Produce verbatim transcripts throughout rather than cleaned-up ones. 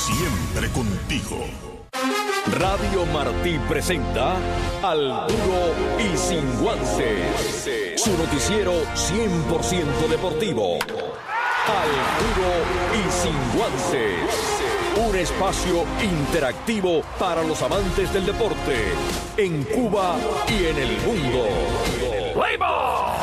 siempre contigo. Radio Martí presenta Al Duro y Sin Guances, su noticiero cien por ciento deportivo. Al Duro y Sin Guances, un espacio interactivo para los amantes del deporte en Cuba y en el mundo. ¡Play ball!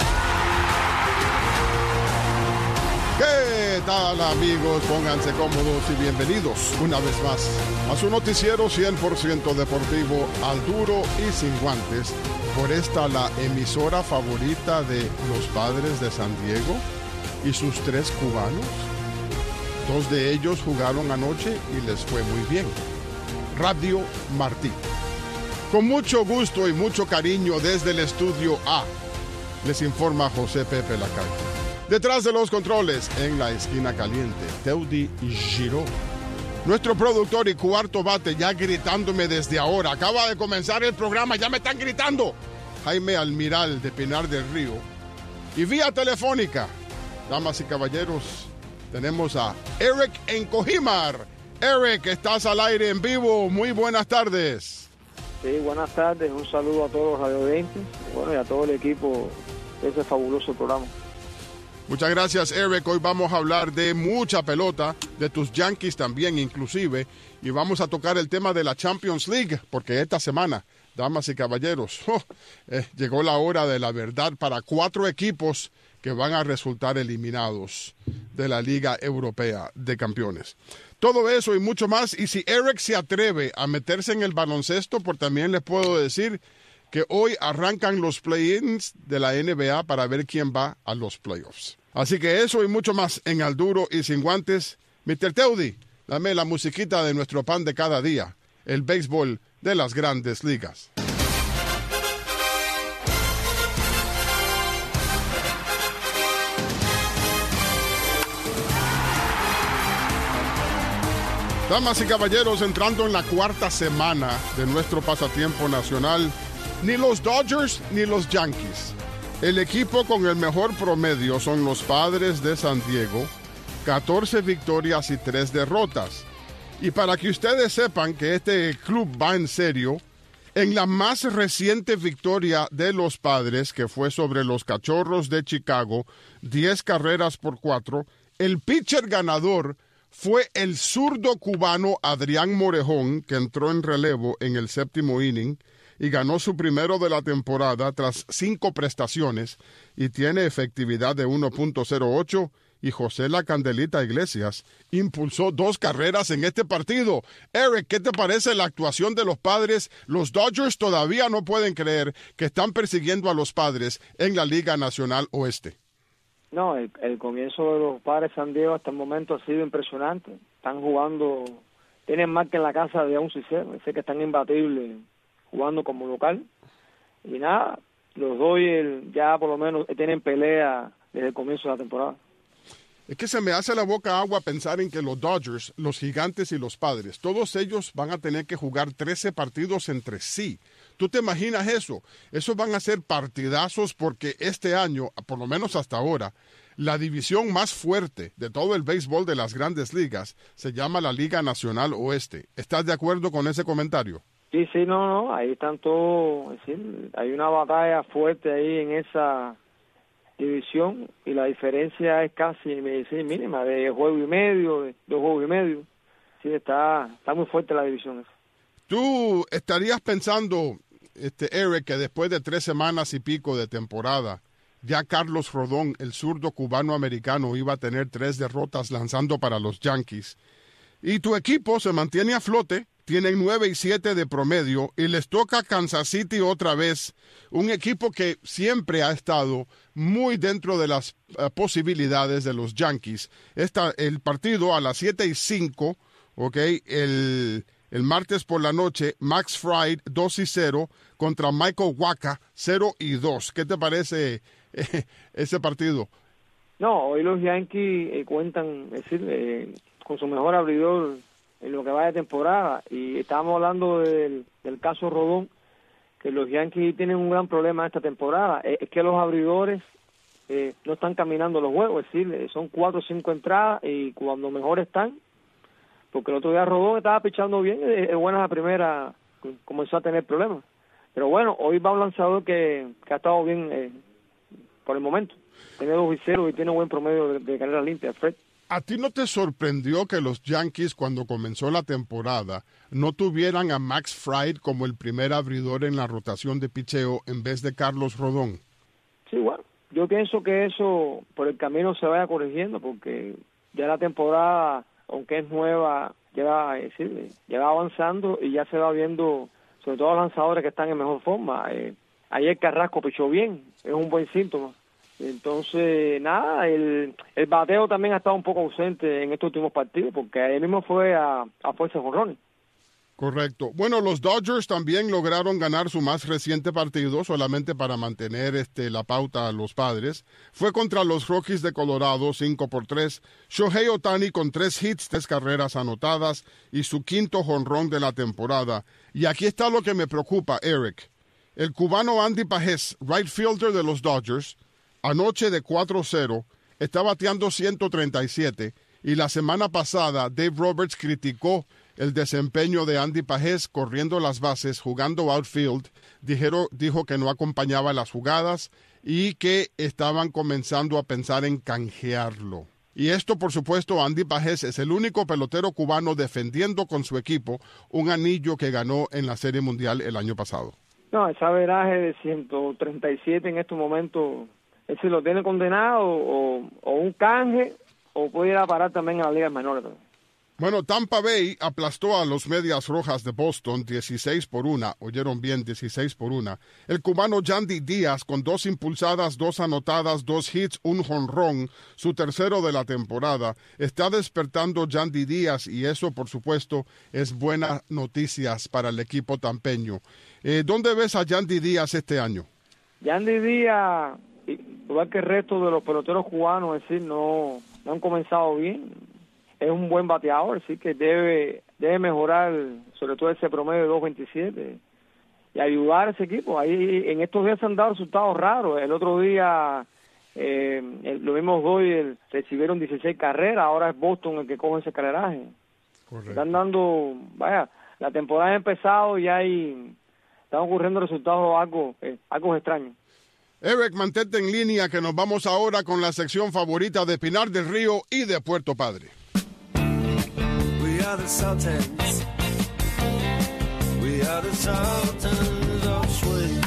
¿Qué tal, amigos? Pónganse cómodos y bienvenidos una vez más a su noticiero cien por ciento deportivo Al Duro y Sin Guantes, por esta la emisora favorita de los Padres de San Diego y sus tres cubanos. Dos de ellos jugaron anoche y les fue muy bien. Radio Martí. Con mucho gusto y mucho cariño desde el estudio A, les informa José Pepe Lacalle. Detrás de los controles, en la esquina caliente, Teudi Giró. Nuestro productor y cuarto bate ya gritándome desde ahora. Acaba de comenzar el programa, ya me están gritando. Jaime Almiral de Pinar del Río. Y vía telefónica, damas y caballeros, tenemos a Eric Encojimar. Eric, estás al aire en vivo. Muy buenas tardes. Sí, buenas tardes. Un saludo a todos los radiovidentes, bueno, y a todo el equipo de ese fabuloso programa. Muchas gracias, Eric. Hoy vamos a hablar de mucha pelota, de tus Yankees también inclusive, y vamos a tocar el tema de la Champions League, porque esta semana, damas y caballeros, oh, eh, llegó la hora de la verdad para cuatro equipos que van a resultar eliminados de la Liga Europea de Campeones. Todo eso y mucho más, y si Eric se atreve a meterse en el baloncesto, pues también les puedo decir que hoy arrancan los play-ins de la N B A para ver quién va a los playoffs. Así que eso y mucho más en Al Duro y Sin Guantes. mister Teudi, dame la musiquita de nuestro pan de cada día, el béisbol de las grandes ligas. Damas y caballeros, entrando en la cuarta semana de nuestro pasatiempo nacional, ni los Dodgers ni los Yankees. El equipo con el mejor promedio son los Padres de San Diego, catorce victorias y tres derrotas. Y para que ustedes sepan que este club va en serio, en la más reciente victoria de los Padres, que fue sobre los Cachorros de Chicago, diez carreras por cuatro, el pitcher ganador fue el zurdo cubano Adrián Morejón, que entró en relevo en el séptimo inning y ganó su primero de la temporada tras cinco prestaciones y tiene efectividad de uno punto cero ocho, y José La Candelita Iglesias impulsó dos carreras en este partido. Eric, ¿qué te parece la actuación de los Padres? Los Dodgers todavía no pueden creer que están persiguiendo a los Padres en la Liga Nacional Oeste. No, el, el comienzo de los Padres de San Diego hasta el momento ha sido impresionante. Están jugando, tienen marca en la casa de once y cero, sé que están imbatibles jugando como local, y nada, los Dodgers ya por lo menos tienen pelea desde el comienzo de la temporada. Es que se me hace la boca agua pensar en que los Dodgers, los Gigantes y los Padres, todos ellos van a tener que jugar trece partidos entre sí. ¿Tú te imaginas eso? Esos van a ser partidazos porque este año, por lo menos hasta ahora, la división más fuerte de todo el béisbol de las grandes ligas se llama la Liga Nacional Oeste. ¿Estás de acuerdo con ese comentario? Sí, sí, no, no, ahí están todos, es decir, hay una batalla fuerte ahí en esa división y la diferencia es casi sí, mínima, de juego y medio, de dos juegos y medio. Sí, está, está muy fuerte la división esa. ¿Tú estarías pensando, este Eric, que después de tres semanas y pico de temporada, ya Carlos Rodón, el zurdo cubano-americano, iba a tener tres derrotas lanzando para los Yankees, y tu equipo se mantiene a flote? Tienen nueve y siete de promedio y les toca Kansas City otra vez, un equipo que siempre ha estado muy dentro de las uh, posibilidades de los Yankees. Esta, el partido a las siete y cinco, ok, el, el martes por la noche, Max Fried dos y cero contra Michael Wacha cero y dos. ¿Qué te parece eh, ese partido? No, hoy los Yankees eh, cuentan, es decir, eh, con su mejor abridor en lo que va de temporada, y estábamos hablando del, del caso Rodón, que los Yankees tienen un gran problema esta temporada, es, es que los abridores eh, no están caminando los juegos, es decir, son cuatro o cinco entradas, y cuando mejor están, porque el otro día Rodón estaba pichando bien, es buena la primera, comenzó a tener problemas. Pero bueno, hoy va un lanzador que, que ha estado bien eh, por el momento. Tiene dos y cero y tiene buen promedio de, de carrera limpia, Fred. ¿A ti no te sorprendió que los Yankees, cuando comenzó la temporada, no tuvieran a Max Fried como el primer abridor en la rotación de picheo en vez de Carlos Rodón? Sí, bueno, yo pienso que eso por el camino se vaya corrigiendo, porque ya la temporada, aunque es nueva, lleva, eh, sí, lleva avanzando y ya se va viendo, sobre todo los lanzadores que están en mejor forma. Eh, ayer Carrasco pichó bien, es un buen síntoma. Entonces, nada, el, el bateo también ha estado un poco ausente en estos últimos partidos, porque ayer mismo fue a, a fuerza de jonrones. Correcto. Bueno, los Dodgers también lograron ganar su más reciente partido, solamente para mantener este, la pauta a los Padres. Fue contra los Rockies de Colorado, cinco por tres. Shohei Ohtani con tres hits, tres carreras anotadas y su quinto jonrón de la temporada. Y aquí está lo que me preocupa, Eric. El cubano Andy Pajés, right fielder de los Dodgers, anoche de cuatro cero, está bateando ciento treinta y siete. Y la semana pasada, Dave Roberts criticó el desempeño de Andy Pajés corriendo las bases, jugando outfield. Dijeron, dijo que no acompañaba las jugadas y que estaban comenzando a pensar en canjearlo. Y esto, por supuesto, Andy Pajés es el único pelotero cubano defendiendo con su equipo un anillo que ganó en la Serie Mundial el año pasado. No, ese averaje de ciento treinta y siete en estos momentos, ese lo tiene condenado o, o un canje o puede ir a parar también a las ligas menores. Bueno, Tampa Bay aplastó a los Medias Rojas de Boston dieciséis por uno. Oyeron bien, dieciséis por uno. El cubano Yandy Díaz con dos impulsadas, dos anotadas, dos hits, un jonrón, su tercero de la temporada. Está despertando Yandy Díaz y eso, por supuesto, es buenas noticias para el equipo tampeño. Eh, ¿Dónde ves a Yandy Díaz este año? Yandy Díaz, igual que el resto de los peloteros cubanos, es decir, no, no han comenzado bien. Es un buen bateador, así que debe debe mejorar, sobre todo ese promedio de dos veintisiete y ayudar a ese equipo. Ahí en estos días se han dado resultados raros. El otro día eh, el, los mismos Dodgers recibieron dieciséis carreras, ahora es Boston el que coge ese carreraje. Correcto. Están dando, vaya, la temporada ha empezado y hay, están ocurriendo resultados algo, eh, algo extraños. Eric, mantente en línea que nos vamos ahora con la sección favorita de Pinar del Río y de Puerto Padre. We are the Sultans. We are the Sultans of Swing.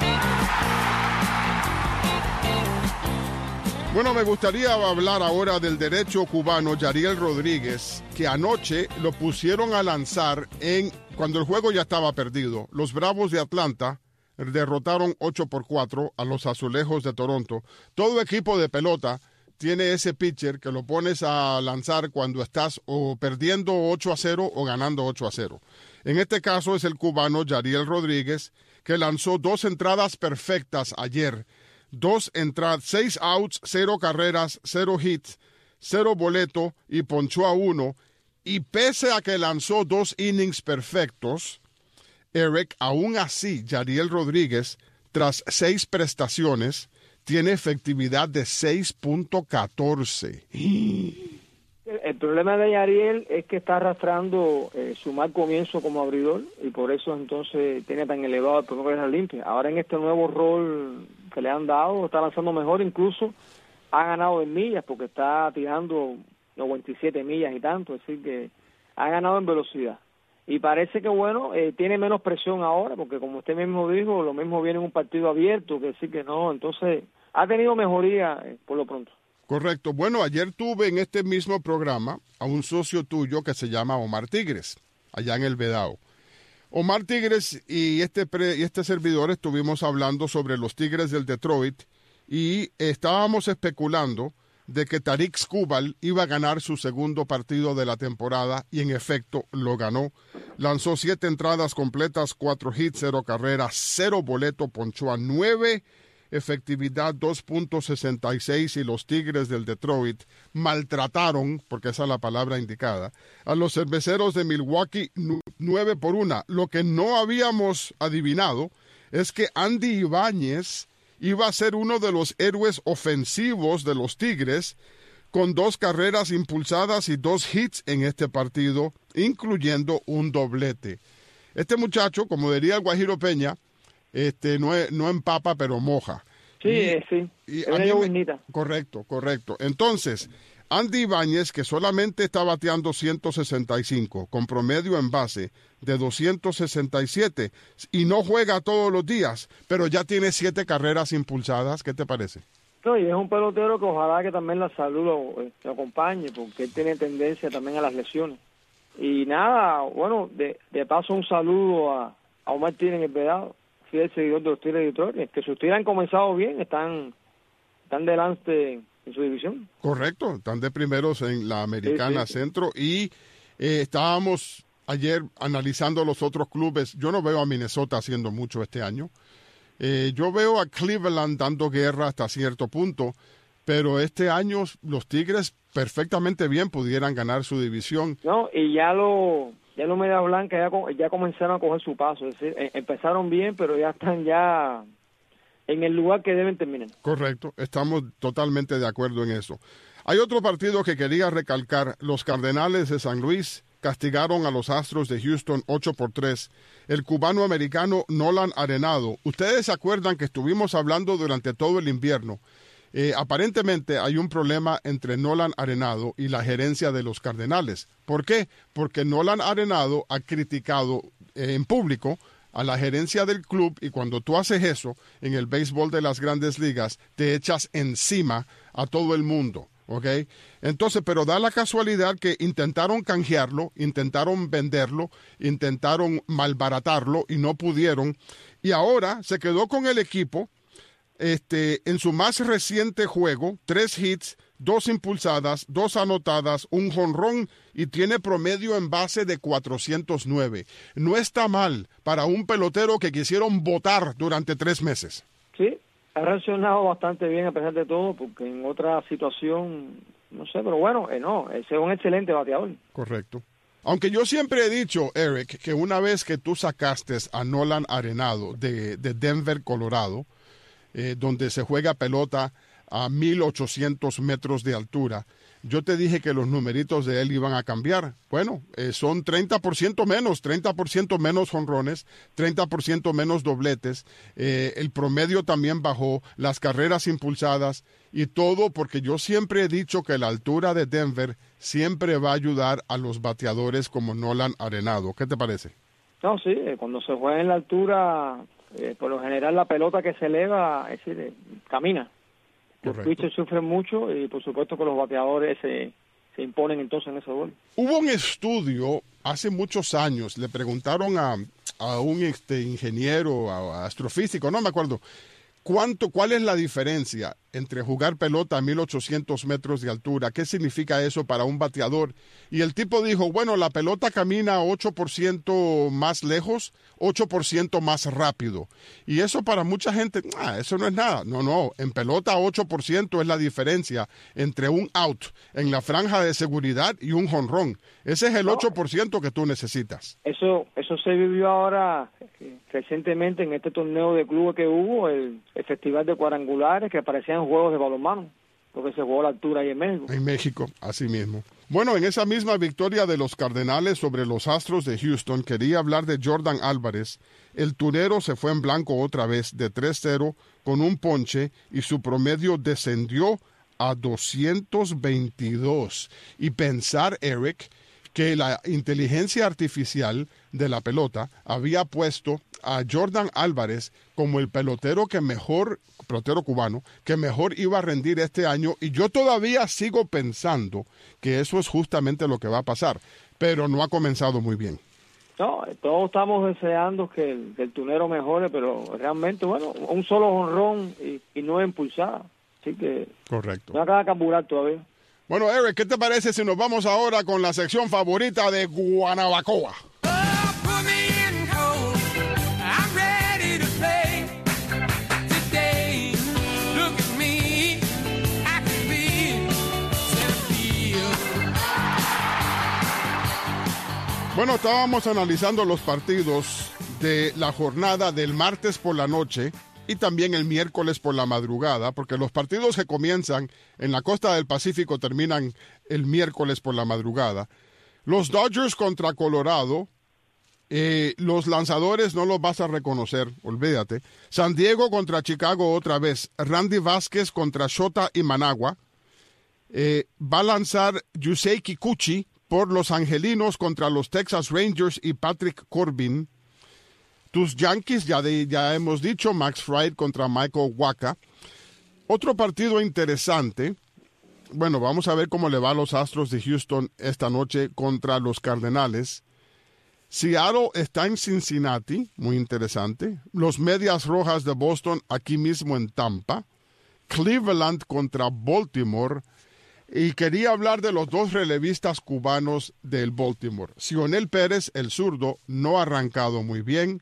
Bueno, me gustaría hablar ahora del derecho cubano Yariel Rodríguez, que anoche lo pusieron a lanzar en cuando el juego ya estaba perdido. Los Bravos de Atlanta derrotaron ocho por cuatro a los Azulejos de Toronto. Todo equipo de pelota tiene ese pitcher que lo pones a lanzar cuando estás o perdiendo ocho a cero o ganando ocho a cero. En este caso es el cubano Yariel Rodríguez, que lanzó dos entradas perfectas ayer. Dos entradas, seis outs, cero carreras, cero hits, cero boleto y ponchó a uno. Y pese a que lanzó dos innings perfectos, Eric, aún así, Yariel Rodríguez, tras seis prestaciones, tiene efectividad de seis punto catorce. El problema de Yariel es que está arrastrando eh, su mal comienzo como abridor y por eso entonces tiene tan elevado el promedio de la limpia. Ahora en este nuevo rol que le han dado, está lanzando mejor, incluso ha ganado en millas porque está tirando noventa y siete millas y tanto, es decir que ha ganado en velocidad. Y parece que, bueno, eh, tiene menos presión ahora, porque como usted mismo dijo, lo mismo viene en un partido abierto, que sí que no, entonces ha tenido mejoría eh, por lo pronto. Correcto. Bueno, ayer tuve en este mismo programa a un socio tuyo que se llama Omar Tigres, allá en El Vedao. Omar Tigres y este, pre, y este servidor estuvimos hablando sobre los Tigres del Detroit y estábamos especulando de que Tarik Skubal iba a ganar su segundo partido de la temporada y en efecto lo ganó. Lanzó siete entradas completas, cuatro hits, cero carreras, cero boleto, ponchó a nueve, efectividad dos punto sesenta y seis y los Tigres del Detroit maltrataron, porque esa es la palabra indicada, a los Cerveceros de Milwaukee nueve por uno. Lo que no habíamos adivinado es que Andy Ibáñez iba a ser uno de los héroes ofensivos de los Tigres con dos carreras impulsadas y dos hits en este partido, incluyendo un doblete. Este muchacho, como diría el Guajiro Peña, este, no, es, no empapa, pero moja. Sí, y, eh, sí. Y es una bonita. Correcto, correcto. Entonces, Andy Ibáñez, que solamente está bateando ciento sesenta y cinco, con promedio en base de doscientos sesenta y siete, y no juega todos los días, pero ya tiene siete carreras impulsadas. ¿Qué te parece? No, y es un pelotero que ojalá que también la salud lo, lo acompañe, porque él tiene tendencia también a las lesiones. Y nada, bueno, de, de paso un saludo a, a Omar Tigres en el Vedado, fiel seguidor de los Tigres de Detroit, que sus Tigres han comenzado bien, están, están delante en su división. Correcto, están de primeros en la Americana sí, sí, Centro y eh, estábamos ayer analizando los otros clubes. Yo no veo a Minnesota haciendo mucho este año. Eh, yo veo a Cleveland dando guerra hasta cierto punto, pero este año los Tigres perfectamente bien pudieran ganar su división. No, y ya lo ya los Medias Blancas ya, ya comenzaron a coger su paso, es decir, empezaron bien, pero ya están ya en el lugar que deben terminar. Correcto, estamos totalmente de acuerdo en eso. Hay otro partido que quería recalcar. Los Cardenales de San Luis castigaron a los Astros de Houston ocho por tres. El cubano-americano Nolan Arenado. Ustedes se acuerdan que estuvimos hablando durante todo el invierno. Eh, aparentemente hay un problema entre Nolan Arenado y la gerencia de los Cardenales. ¿Por qué? Porque Nolan Arenado ha criticado eh, en público a la gerencia del club, y cuando tú haces eso en el béisbol de las Grandes Ligas, te echas encima a todo el mundo, ¿ok? Entonces, pero da la casualidad que intentaron canjearlo, intentaron venderlo, intentaron malbaratarlo y no pudieron, y ahora se quedó con el equipo este, en su más reciente juego, tres hits, dos impulsadas, dos anotadas, un jonrón, y tiene promedio en base de cuatrocientos nueve. No está mal para un pelotero que quisieron votar durante tres meses. Sí, ha reaccionado bastante bien a pesar de todo, porque en otra situación, no sé, pero bueno, eh, no, ese es un excelente bateador. Correcto. Aunque yo siempre he dicho, Eric, que una vez que tú sacaste a Nolan Arenado de, de Denver, Colorado, eh, donde se juega pelota a mil ochocientos metros de altura, yo te dije que los numeritos de él iban a cambiar. Bueno, eh, son treinta por ciento menos, treinta por ciento menos jonrones, treinta por ciento menos dobletes, eh, el promedio también bajó, las carreras impulsadas y todo, porque yo siempre he dicho que la altura de Denver siempre va a ayudar a los bateadores como Nolan Arenado. ¿Qué te parece? No, sí, cuando se juega en la altura, eh, por lo general la pelota que se eleva, es decir, eh, camina. Los pitchers sufren mucho y por supuesto que los bateadores se, se imponen entonces en ese gol. Hubo un estudio hace muchos años, le preguntaron a, a un este, ingeniero, a, a astrofísico, no me acuerdo, ¿cuánto, ¿cuál es la diferencia entre jugar pelota a mil ochocientos metros de altura? ¿Qué significa eso para un bateador? Y el tipo dijo, bueno, la pelota camina ocho por ciento más lejos, ocho por ciento más rápido. Y eso para mucha gente, ah, eso no es nada. No, no, en pelota ocho por ciento es la diferencia entre un out en la franja de seguridad y un jonrón. Ese es el ocho por ciento que tú necesitas. Eso eso se vivió ahora eh, recientemente en este torneo de clubes que hubo, el, el festival de cuadrangulares, que parecían juegos de balonmano, porque se jugó a la altura ahí en México. En México, así mismo. Bueno, en esa misma victoria de los Cardenales sobre los Astros de Houston, quería hablar de Jordan Álvarez. El turero se fue en blanco otra vez de tres cero con un ponche y su promedio descendió a doscientos veintidós. Y pensar, Eric, que la inteligencia artificial de la pelota había puesto a Jordan Álvarez como el pelotero que mejor, pelotero cubano, que mejor iba a rendir este año, y yo todavía sigo pensando que eso es justamente lo que va a pasar, pero no ha comenzado muy bien. No, todos estamos deseando que el, que el tunero mejore, pero realmente, bueno, un solo jonrón y, y no impulsada, así que correcto. No acaba de carburar todavía. Bueno, Eric, ¿qué te parece si nos vamos ahora con la sección favorita de Guanabacoa? Bueno, estábamos analizando los partidos de la jornada del martes por la noche y también el miércoles por la madrugada, porque los partidos que comienzan en la costa del Pacífico terminan el miércoles por la madrugada. Los Dodgers contra Colorado, eh, los lanzadores no los vas a reconocer, olvídate. San Diego contra Chicago otra vez. Randy Vázquez contra Shota y Managua. Eh, va a lanzar Yusei Kikuchi por los Angelinos contra los Texas Rangers y Patrick Corbin. Tus Yankees, ya, de, ya hemos dicho, Max Fried contra Michael Wacha. Otro partido interesante, bueno, vamos a ver cómo le va a los Astros de Houston esta noche contra los Cardenales. Seattle está en Cincinnati, muy interesante. Los Medias Rojas de Boston aquí mismo en Tampa. Cleveland contra Baltimore. Y quería hablar de los dos relevistas cubanos del Baltimore. Cionel Pérez, el zurdo, no ha arrancado muy bien.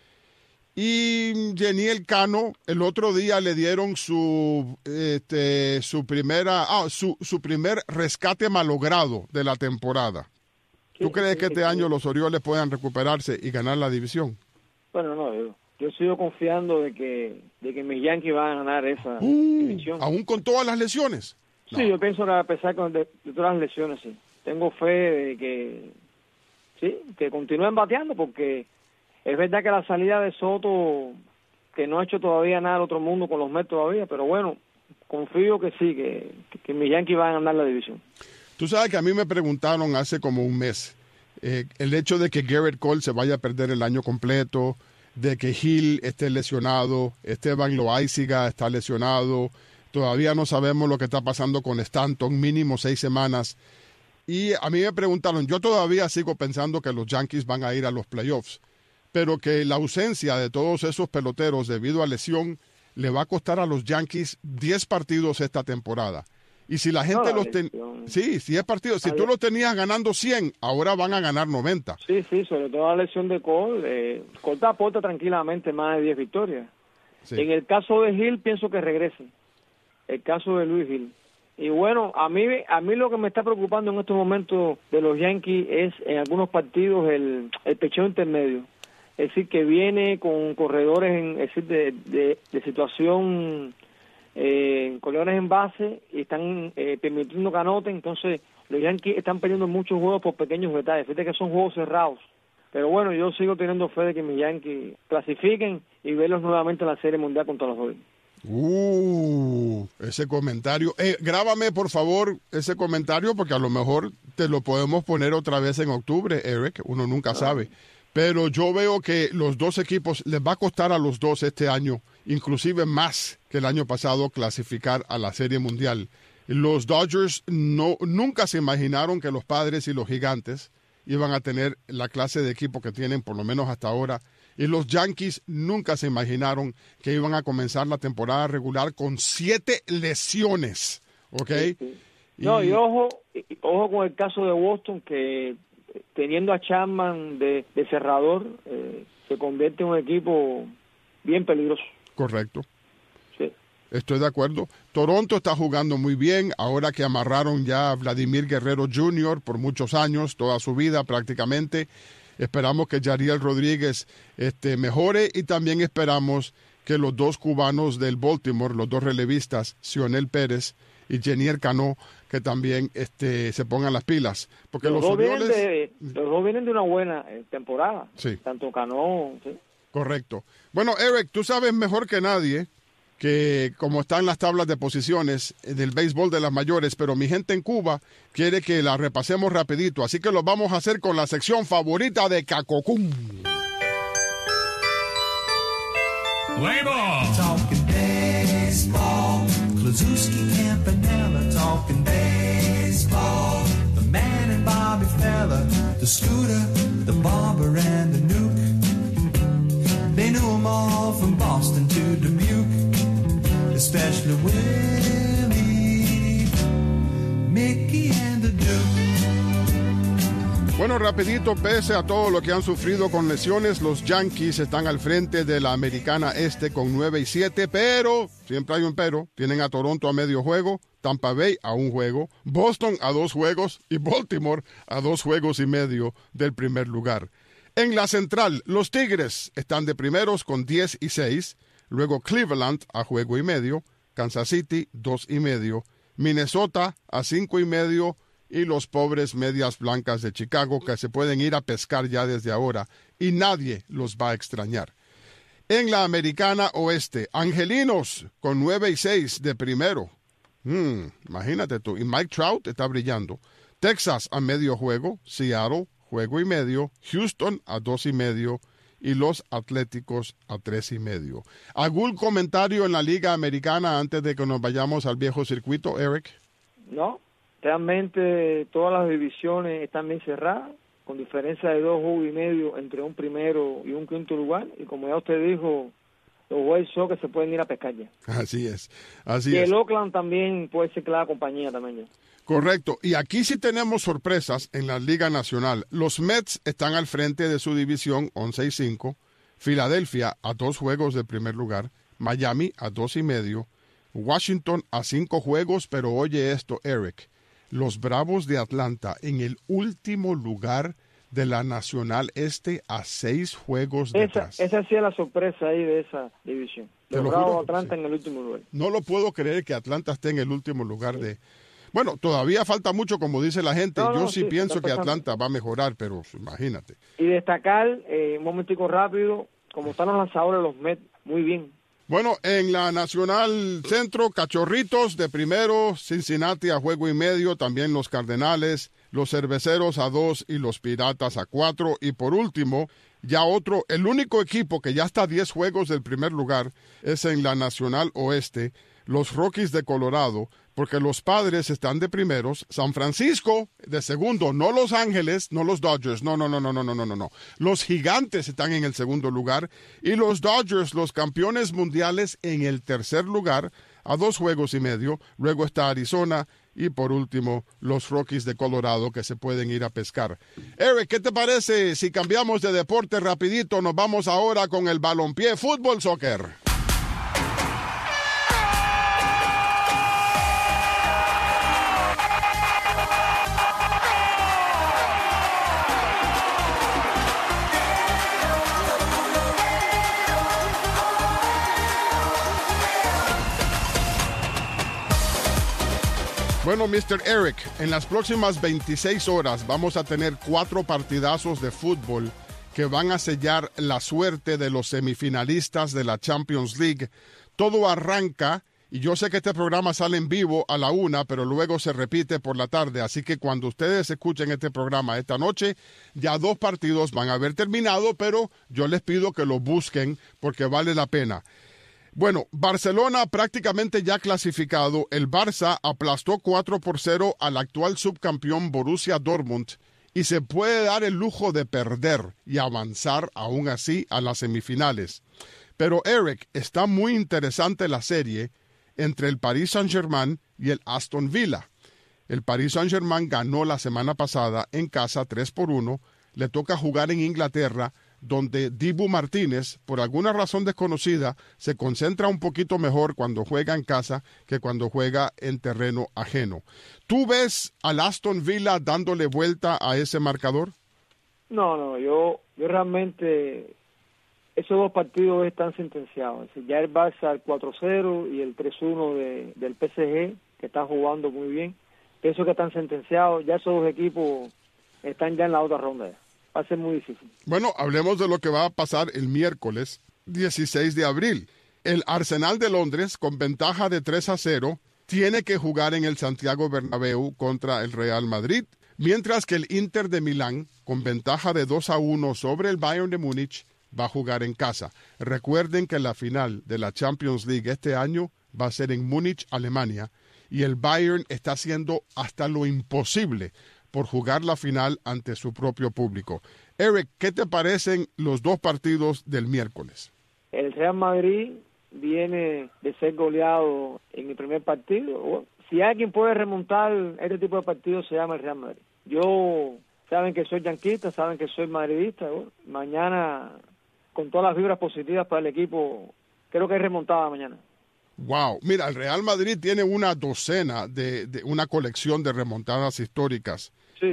Y Jeniel Cano, el otro día le dieron su, este, su, primera, ah, su, su primer rescate malogrado de la temporada. ¿Tú crees que este año los Orioles puedan recuperarse y ganar la división? Bueno, no, yo, yo sigo confiando de que, de que mis Yankees van a ganar esa uh, división. ¿Aún con todas las lesiones? Sí, no. Yo pienso que a pesar de, de todas las lesiones, sí. Tengo fe de que, sí, que continúen bateando, porque es verdad que la salida de Soto, que no ha hecho todavía nada al otro mundo con los Mets todavía, pero bueno, confío que sí, que, que, que mis Yankees van a ganar la división. Tú sabes que a mí me preguntaron hace como un mes eh, el hecho de que Garrett Cole se vaya a perder el año completo, de que Hill esté lesionado, Esteban Loaiziga está lesionado, todavía no sabemos lo que está pasando con Stanton, mínimo seis semanas. Y a mí me preguntaron, yo todavía sigo pensando que los Yankees van a ir a los playoffs, pero que la ausencia de todos esos peloteros debido a lesión le va a costar a los Yankees diez partidos esta temporada. Y si la gente no, la los ten... sí, diez partidos, si tú los tenías ganando cien, ahora van a ganar noventa. Sí, sí, sobre todo la lesión de Cole, eh, Cole te aporta tranquilamente más de diez victorias. Sí. En el caso de Hill pienso que regrese. El caso de Luis Hill. Y bueno, a mí a mí lo que me está preocupando en estos momentos de los Yankees es en algunos partidos el, el pecheo intermedio. Es decir, que viene con corredores en, es decir, de, de, de situación, eh, corredores en base y están eh, permitiendo que anoten. Entonces, los Yankees están perdiendo muchos juegos por pequeños detalles. Fíjate que son juegos cerrados. Pero bueno, yo sigo teniendo fe de que mis Yankees clasifiquen y verlos nuevamente en la Serie Mundial contra los Dodgers. Uh, ese comentario. Eh, grábame, por favor, ese comentario, porque a lo mejor te lo podemos poner otra vez en octubre, Eric. Uno nunca ah. sabe. Pero yo veo que los dos equipos, les va a costar a los dos este año, inclusive más que el año pasado, clasificar a la Serie Mundial. Los Dodgers no, nunca se imaginaron que los Padres y los Gigantes iban a tener la clase de equipo que tienen, por lo menos hasta ahora. Y los Yankees nunca se imaginaron que iban a comenzar la temporada regular con siete lesiones, ¿ok? Sí, sí. No, y, y ojo, y, ojo con el caso de Boston, que teniendo a Chapman de, de cerrador, eh, se convierte en un equipo bien peligroso. Correcto. Sí. Estoy de acuerdo. Toronto está jugando muy bien, ahora que amarraron ya a Vladimir Guerrero junior por muchos años, toda su vida prácticamente. Esperamos que Yariel Rodríguez este, mejore y también esperamos que los dos cubanos del Baltimore, los dos relevistas, Cionel Pérez y Jeniel Cano, que también este, se pongan las pilas. Porque los, los, dos, Orioles... vienen de, los dos vienen de una buena eh, temporada. Sí. Tanto Cano... ¿sí? Correcto. Bueno, Eric, tú sabes mejor que nadie que como están las tablas de posiciones del béisbol de las mayores, pero mi gente en Cuba quiere que la repasemos rapidito, así que lo vamos a hacer con la sección favorita de Cacocum. Play ball. Talking baseball, Klazuski, Campanella, talking baseball. The man and Bobby Fella, the Scooter, the Barber and the Nuke. They knew them all from Boston to Dubuque. Especially Willie, Mickey and the Duke. Bueno, rapidito, pese a todo lo que han sufrido con lesiones, los Yankees están al frente de la Americana Este con nueve y siete, pero, siempre hay un pero, tienen a Toronto a medio juego, Tampa Bay a un juego, Boston a dos juegos y Baltimore a dos juegos y medio del primer lugar. En la central, los Tigres están de primeros con diez y seis, luego Cleveland a juego y medio, Kansas City dos y medio, Minnesota a cinco y medio y los pobres Medias Blancas de Chicago que se pueden ir a pescar ya desde ahora y nadie los va a extrañar. En la Americana Oeste, Angelinos con nueve y seis de primero. Hmm, imagínate tú. Y Mike Trout está brillando. Texas a medio juego, Seattle juego y medio, Houston a dos y medio y los Atléticos a tres y medio. ¿Algún comentario en la Liga Americana antes de que nos vayamos al viejo circuito, Eric? No, realmente todas las divisiones están bien cerradas, con diferencia de dos juegos y medio entre un primero y un quinto lugar, y como ya usted dijo, los White Sox que se pueden ir a pescar ya. Así es, así y es. el Oakland también puede ser que la compañía también ya. Correcto, y aquí sí tenemos sorpresas en la Liga Nacional. Los Mets están al frente de su división once y cinco, Filadelfia a dos juegos del primer lugar, Miami a dos y medio, Washington a cinco juegos, pero oye esto, Eric, los Bravos de Atlanta en el último lugar de la Nacional Este a seis juegos detrás. Esa, esa sí es la sorpresa ahí de esa división. Los Bravos de Atlanta sí. en el último lugar. No lo puedo creer que Atlanta esté en el último lugar sí. de... Bueno, todavía falta mucho, como dice la gente. No, Yo no, sí, sí pienso que pasando. Atlanta va a mejorar, pero imagínate. Y destacar, eh, un momentico rápido, como están los lanzadores, los Mets, muy bien. Bueno, en la Nacional Centro, Cachorritos de primero, Cincinnati a juego y medio, también los Cardenales, los Cerveceros a dos y los Piratas a cuatro. Y por último, ya otro, el único equipo que ya está a diez juegos del primer lugar es en la Nacional Oeste, los Rockies de Colorado, porque los Padres están de primeros, San Francisco de segundo, no Los Ángeles, no los Dodgers, no, no, no, no, no, no, no, no, no. Los Gigantes están en el segundo lugar y los Dodgers, los campeones mundiales, en el tercer lugar, a dos juegos y medio. Luego está Arizona y por último los Rockies de Colorado que se pueden ir a pescar. Eric, ¿qué te parece si cambiamos de deporte rapidito? Nos vamos ahora con el balompié, fútbol, soccer. Bueno, mister Eric, en las próximas veintiséis horas vamos a tener cuatro partidazos de fútbol que van a sellar la suerte de los semifinalistas de la Champions League. Todo arranca, y yo sé que este programa sale en vivo a la una, pero luego se repite por la tarde, así que cuando ustedes escuchen este programa esta noche, ya dos partidos van a haber terminado, pero yo les pido que lo busquen porque vale la pena. Bueno, Barcelona prácticamente ya clasificado. El Barça aplastó cuatro por cero al actual subcampeón Borussia Dortmund y se puede dar el lujo de perder y avanzar aún así a las semifinales. Pero Eric, está muy interesante la serie entre el Paris Saint-Germain y el Aston Villa. El Paris Saint-Germain ganó la semana pasada en casa tres por uno. Le toca jugar en Inglaterra, donde Dibu Martínez, por alguna razón desconocida, se concentra un poquito mejor cuando juega en casa que cuando juega en terreno ajeno. ¿Tú ves al Aston Villa dándole vuelta a ese marcador? No, no, yo, yo realmente, esos dos partidos están sentenciados. Es decir, ya el Barça al cuatro cero y el tres uno de, del P S G, que está jugando muy bien, pienso que están sentenciados. Ya esos dos equipos están ya en la otra ronda. Va a ser muy difícil. Bueno, hablemos de lo que va a pasar el miércoles dieciséis de abril. El Arsenal de Londres, con ventaja de tres a cero, tiene que jugar en el Santiago Bernabéu contra el Real Madrid, mientras que el Inter de Milán, con ventaja de dos a uno sobre el Bayern de Múnich, va a jugar en casa. Recuerden que la final de la Champions League este año va a ser en Múnich, Alemania, y el Bayern está haciendo hasta lo imposible por jugar la final ante su propio público. Eric, ¿qué te parecen los dos partidos del miércoles? El Real Madrid viene de ser goleado en el primer partido. Bueno, si alguien puede remontar este tipo de partidos, se llama el Real Madrid. Yo, saben que soy yanquista, saben que soy madridista. Bueno, mañana, con todas las vibras positivas para el equipo, creo que hay remontada mañana. Wow, mira, el Real Madrid tiene una docena de, de una colección de remontadas históricas. Sí.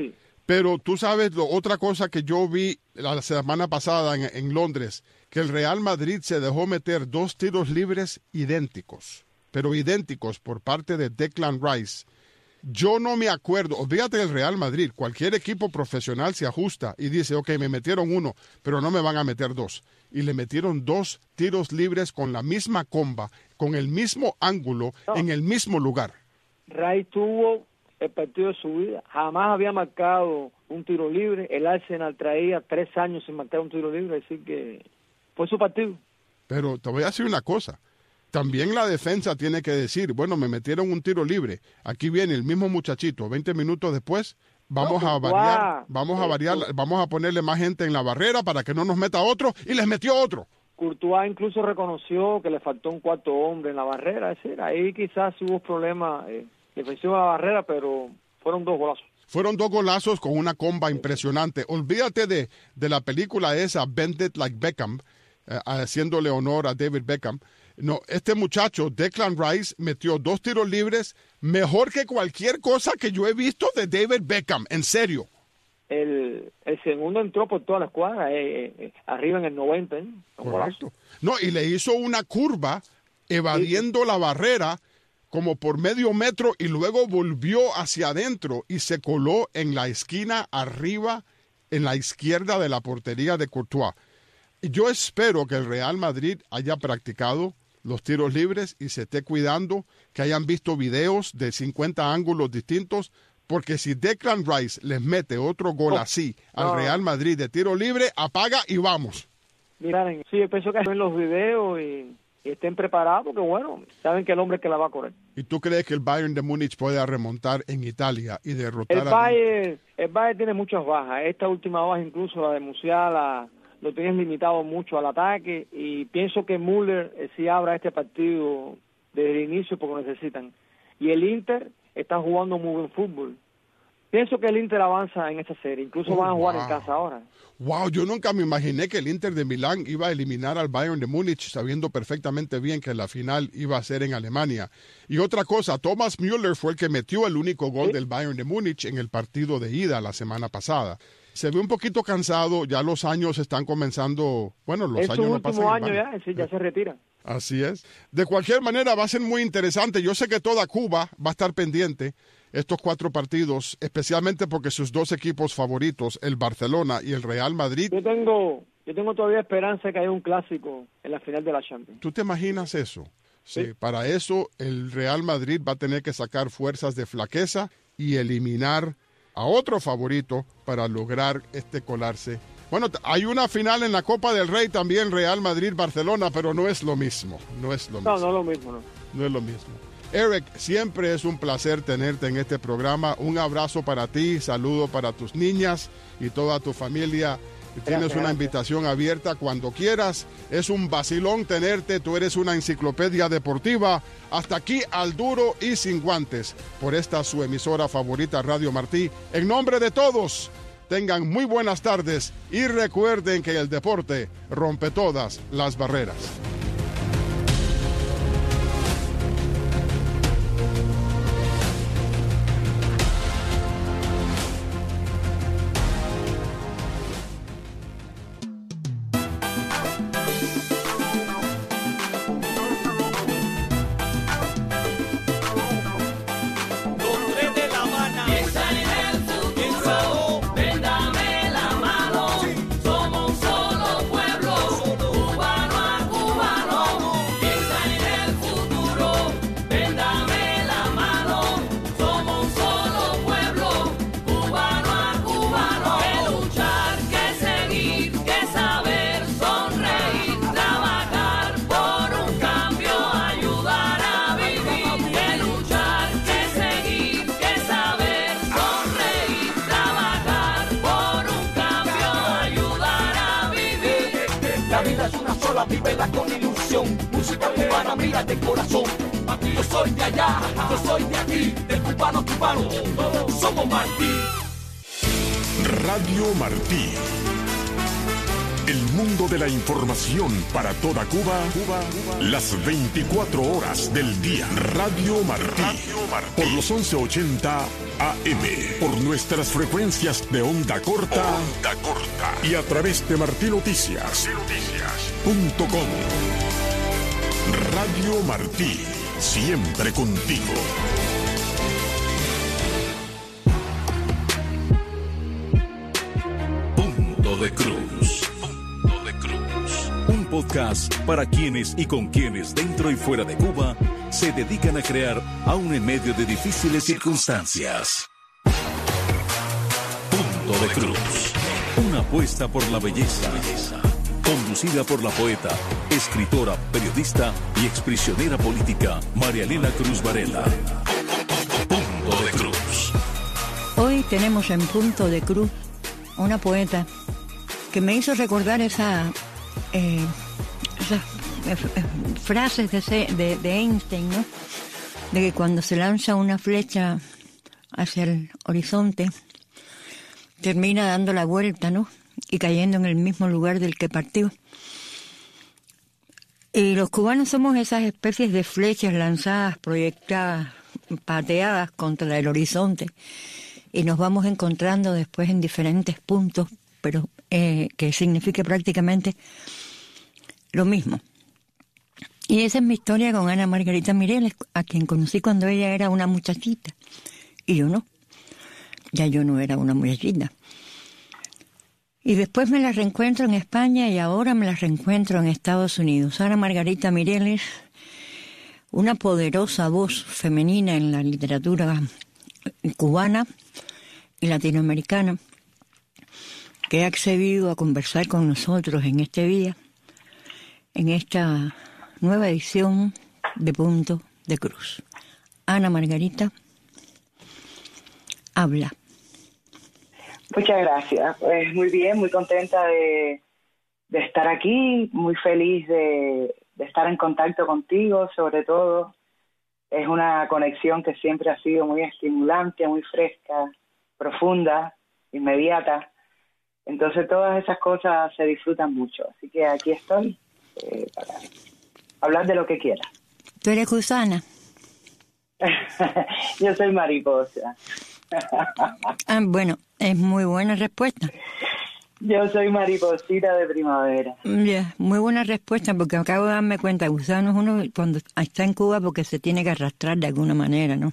Pero tú sabes, lo, otra cosa que yo vi la semana pasada en, en Londres, que el Real Madrid se dejó meter dos tiros libres idénticos, pero idénticos por parte de Declan Rice. Yo no me acuerdo, olvídate del Real Madrid, cualquier equipo profesional se ajusta y dice, ok, me metieron uno, pero no me van a meter dos. Y le metieron dos tiros libres con la misma comba, con el mismo ángulo, no. en el mismo lugar. Rice tuvo el partido de su vida, jamás había marcado un tiro libre, el Arsenal traía tres años sin marcar un tiro libre, así que fue su partido. Pero te voy a decir una cosa. También la defensa tiene que decir, bueno, me metieron un tiro libre. Aquí viene el mismo muchachito, veinte minutos después, vamos no, a variar, wow. vamos a variar, vamos a ponerle más gente en la barrera para que no nos meta otro, y les metió otro. Courtois incluso reconoció que le faltó un cuarto hombre en la barrera, es decir, ahí quizás hubo problemas eh, defensivos en la barrera, pero fueron dos golazos. Fueron dos golazos con una comba impresionante. Olvídate de, de la película esa, Bend It Like Beckham, eh, haciéndole honor a David Beckham. No, este muchacho, Declan Rice, metió dos tiros libres mejor que cualquier cosa que yo he visto de David Beckham, en serio. El, el segundo entró por toda la escuadra, eh, eh, arriba en el noventa. ¿eh? Correcto. No, y le hizo una curva evadiendo sí. la barrera como por medio metro y luego volvió hacia adentro y se coló en la esquina arriba, en la izquierda de la portería de Courtois. Yo espero que el Real Madrid haya practicado los tiros libres y se esté cuidando, que hayan visto videos de cincuenta ángulos distintos, porque si Declan Rice les mete otro gol oh, así al no. Real Madrid de tiro libre, apaga y vamos. Miren, sí, yo pienso que ven los videos y, y estén preparados, porque bueno, saben que el hombre que la va a correr. ¿Y tú crees que el Bayern de Múnich pueda remontar en Italia y derrotar el a... Bayern, el Bayern tiene muchas bajas, esta última baja incluso la de Musiala lo tienes limitado mucho al ataque y pienso que Müller eh, sí abra este partido desde el inicio porque lo necesitan. Y el Inter está jugando muy buen fútbol. Pienso que el Inter avanza en esa serie, incluso oh, van a jugar wow. en casa ahora. Wow, yo nunca me imaginé que el Inter de Milán iba a eliminar al Bayern de Múnich sabiendo perfectamente bien que la final iba a ser en Alemania. Y otra cosa, Thomas Müller fue el que metió el único gol ¿Sí? del Bayern de Múnich en el partido de ida la semana pasada. Se ve un poquito cansado, ya los años están comenzando, bueno, los es años no pasan. Es su último año ya, sí, ya se retira. Así es. De cualquier manera va a ser muy interesante. Yo sé que toda Cuba va a estar pendiente estos cuatro partidos, especialmente porque sus dos equipos favoritos, el Barcelona y el Real Madrid. Yo tengo, yo tengo todavía esperanza de que haya un clásico en la final de la Champions. ¿Tú te imaginas eso? Sí, sí. Para eso el Real Madrid va a tener que sacar fuerzas de flaqueza y eliminar a otro favorito para lograr este colarse. Bueno, hay una final en la Copa del Rey también, Real Madrid-Barcelona, pero no es lo mismo, no es lo mismo. No, no es lo mismo, no. No es lo mismo. Eric, siempre es un placer tenerte en este programa. Un abrazo para ti, saludo para tus niñas y toda tu familia. Tienes gracias, una gracias. invitación abierta cuando quieras. Es un vacilón tenerte, tú eres una enciclopedia deportiva. Hasta aquí, al duro y sin guantes, por esta su emisora favorita, Radio Martí. En nombre de todos, tengan muy buenas tardes y recuerden que el deporte rompe todas las barreras. Vívela con ilusión, música cubana, mira de corazón. Aquí yo soy de allá, yo soy de aquí, del cubano cubano, todos somos Martí. Radio Martí. El mundo de la información para toda Cuba, Cuba, Cuba. Las veinticuatro horas del día. Radio Martí. Radio Martí. Por los once ochenta A M. Por nuestras frecuencias de onda corta. Onda corta. Y a través de Martí Noticias. Noticias punto com. Radio Martí. Siempre contigo. Punto de Cruz. Punto de Cruz. Un podcast para quienes y con quienes dentro y fuera de Cuba se dedican a crear aún en medio de difíciles circunstancias. Punto de Cruz. Una apuesta por la belleza. Conducida por la poeta, escritora, periodista y exprisionera política María Elena Cruz Varela. Punto de Cruz. Hoy tenemos en Punto de Cruz una poeta que me hizo recordar esa, eh, esas eh, frases de, de, de Einstein, ¿no? De que cuando se lanza una flecha hacia el horizonte, termina dando la vuelta, ¿no? Y cayendo en el mismo lugar del que partió. Y los cubanos somos esas especies de flechas lanzadas, proyectadas, pateadas contra el horizonte, y nos vamos encontrando después en diferentes puntos, pero eh, que significa prácticamente lo mismo. Y esa es mi historia con Ana Margarita Mireles, a quien conocí cuando ella era una muchachita, y yo no. Ya yo no era una muchachita. Y después me la reencuentro en España y ahora me la reencuentro en Estados Unidos. Ana Margarita Mireles, una poderosa voz femenina en la literatura cubana y latinoamericana, que ha accedido a conversar con nosotros en este día, en esta nueva edición de Punto de Cruz. Ana Margarita, habla. Muchas gracias. Pues muy bien, muy contenta de, de estar aquí, muy feliz de, de estar en contacto contigo, sobre todo. Es una conexión que siempre ha sido muy estimulante, muy fresca, profunda, inmediata. Entonces todas esas cosas se disfrutan mucho. Así que aquí estoy eh, para hablar de lo que quieras. ¿Tú eres gusana? Yo soy mariposa. Ah, bueno, es muy buena respuesta. Yo soy mariposita de primavera. Yeah, muy buena respuesta, porque acabo de darme cuenta, gusano es uno cuando está en Cuba porque se tiene que arrastrar de alguna manera, ¿no?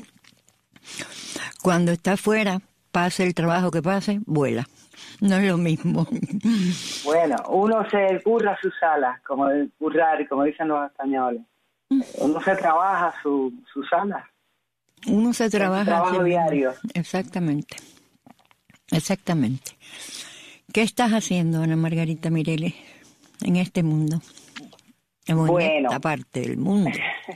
Cuando está afuera, pase el trabajo que pase, vuela. No es lo mismo. Bueno, uno se curra sus alas, como el currar, como dicen los españoles. Uno se trabaja su, sus alas. Uno se trabaja. Trabajo diario. Exactamente. Exactamente. ¿Qué estás haciendo, Ana Margarita Mireles, en este mundo? En bueno, esta parte del mundo.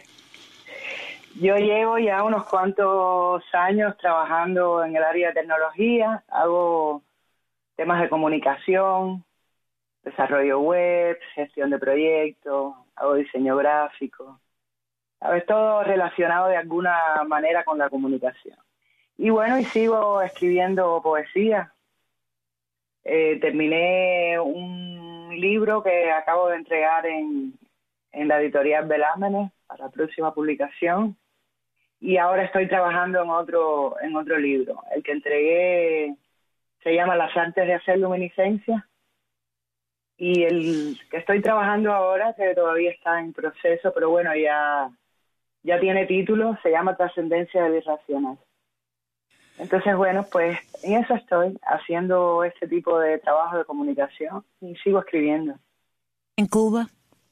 Yo llevo ya unos cuantos años trabajando en el área de tecnología. Hago temas de comunicación, desarrollo web, gestión de proyectos, hago diseño gráfico. ¿Sabes? Todo relacionado de alguna manera con la comunicación. Y bueno, y sigo escribiendo poesía. Eh, terminé un libro que acabo de entregar en, en la editorial Belámenes para la próxima publicación. Y ahora estoy trabajando en otro, en otro libro. El que entregué se llama Las artes de hacer luminiscencia. Y el que estoy trabajando ahora, que todavía está en proceso, pero bueno, ya... ya tiene título, se llama Trascendencia del Irracional. Entonces, bueno, pues en eso estoy, haciendo este tipo de trabajo de comunicación y sigo escribiendo. ¿En Cuba?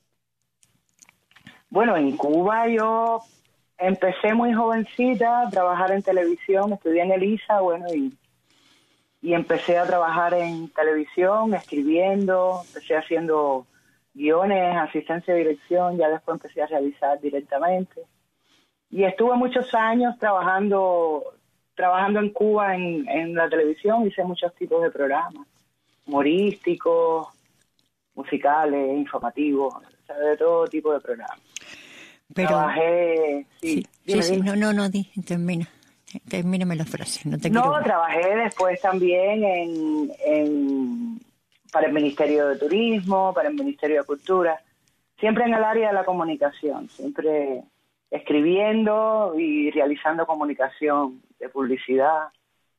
Bueno, en Cuba yo empecé muy jovencita a trabajar en televisión, estudié en el I S A, bueno, y, y empecé a trabajar en televisión, escribiendo, empecé haciendo guiones, asistencia de dirección, ya después empecé a realizar directamente. Y estuve muchos años trabajando trabajando en Cuba en, en la televisión, hice muchos tipos de programas, humorísticos, musicales, informativos, o sea, de todo tipo de programas. Pero, trabajé... Sí, sí, dime, sí, sí, dime. no, no, no, di, termina. Termíname la frase, no te No, quiero... trabajé después también en, en para el Ministerio de Turismo, para el Ministerio de Cultura, siempre en el área de la comunicación, siempre escribiendo y realizando comunicación de publicidad.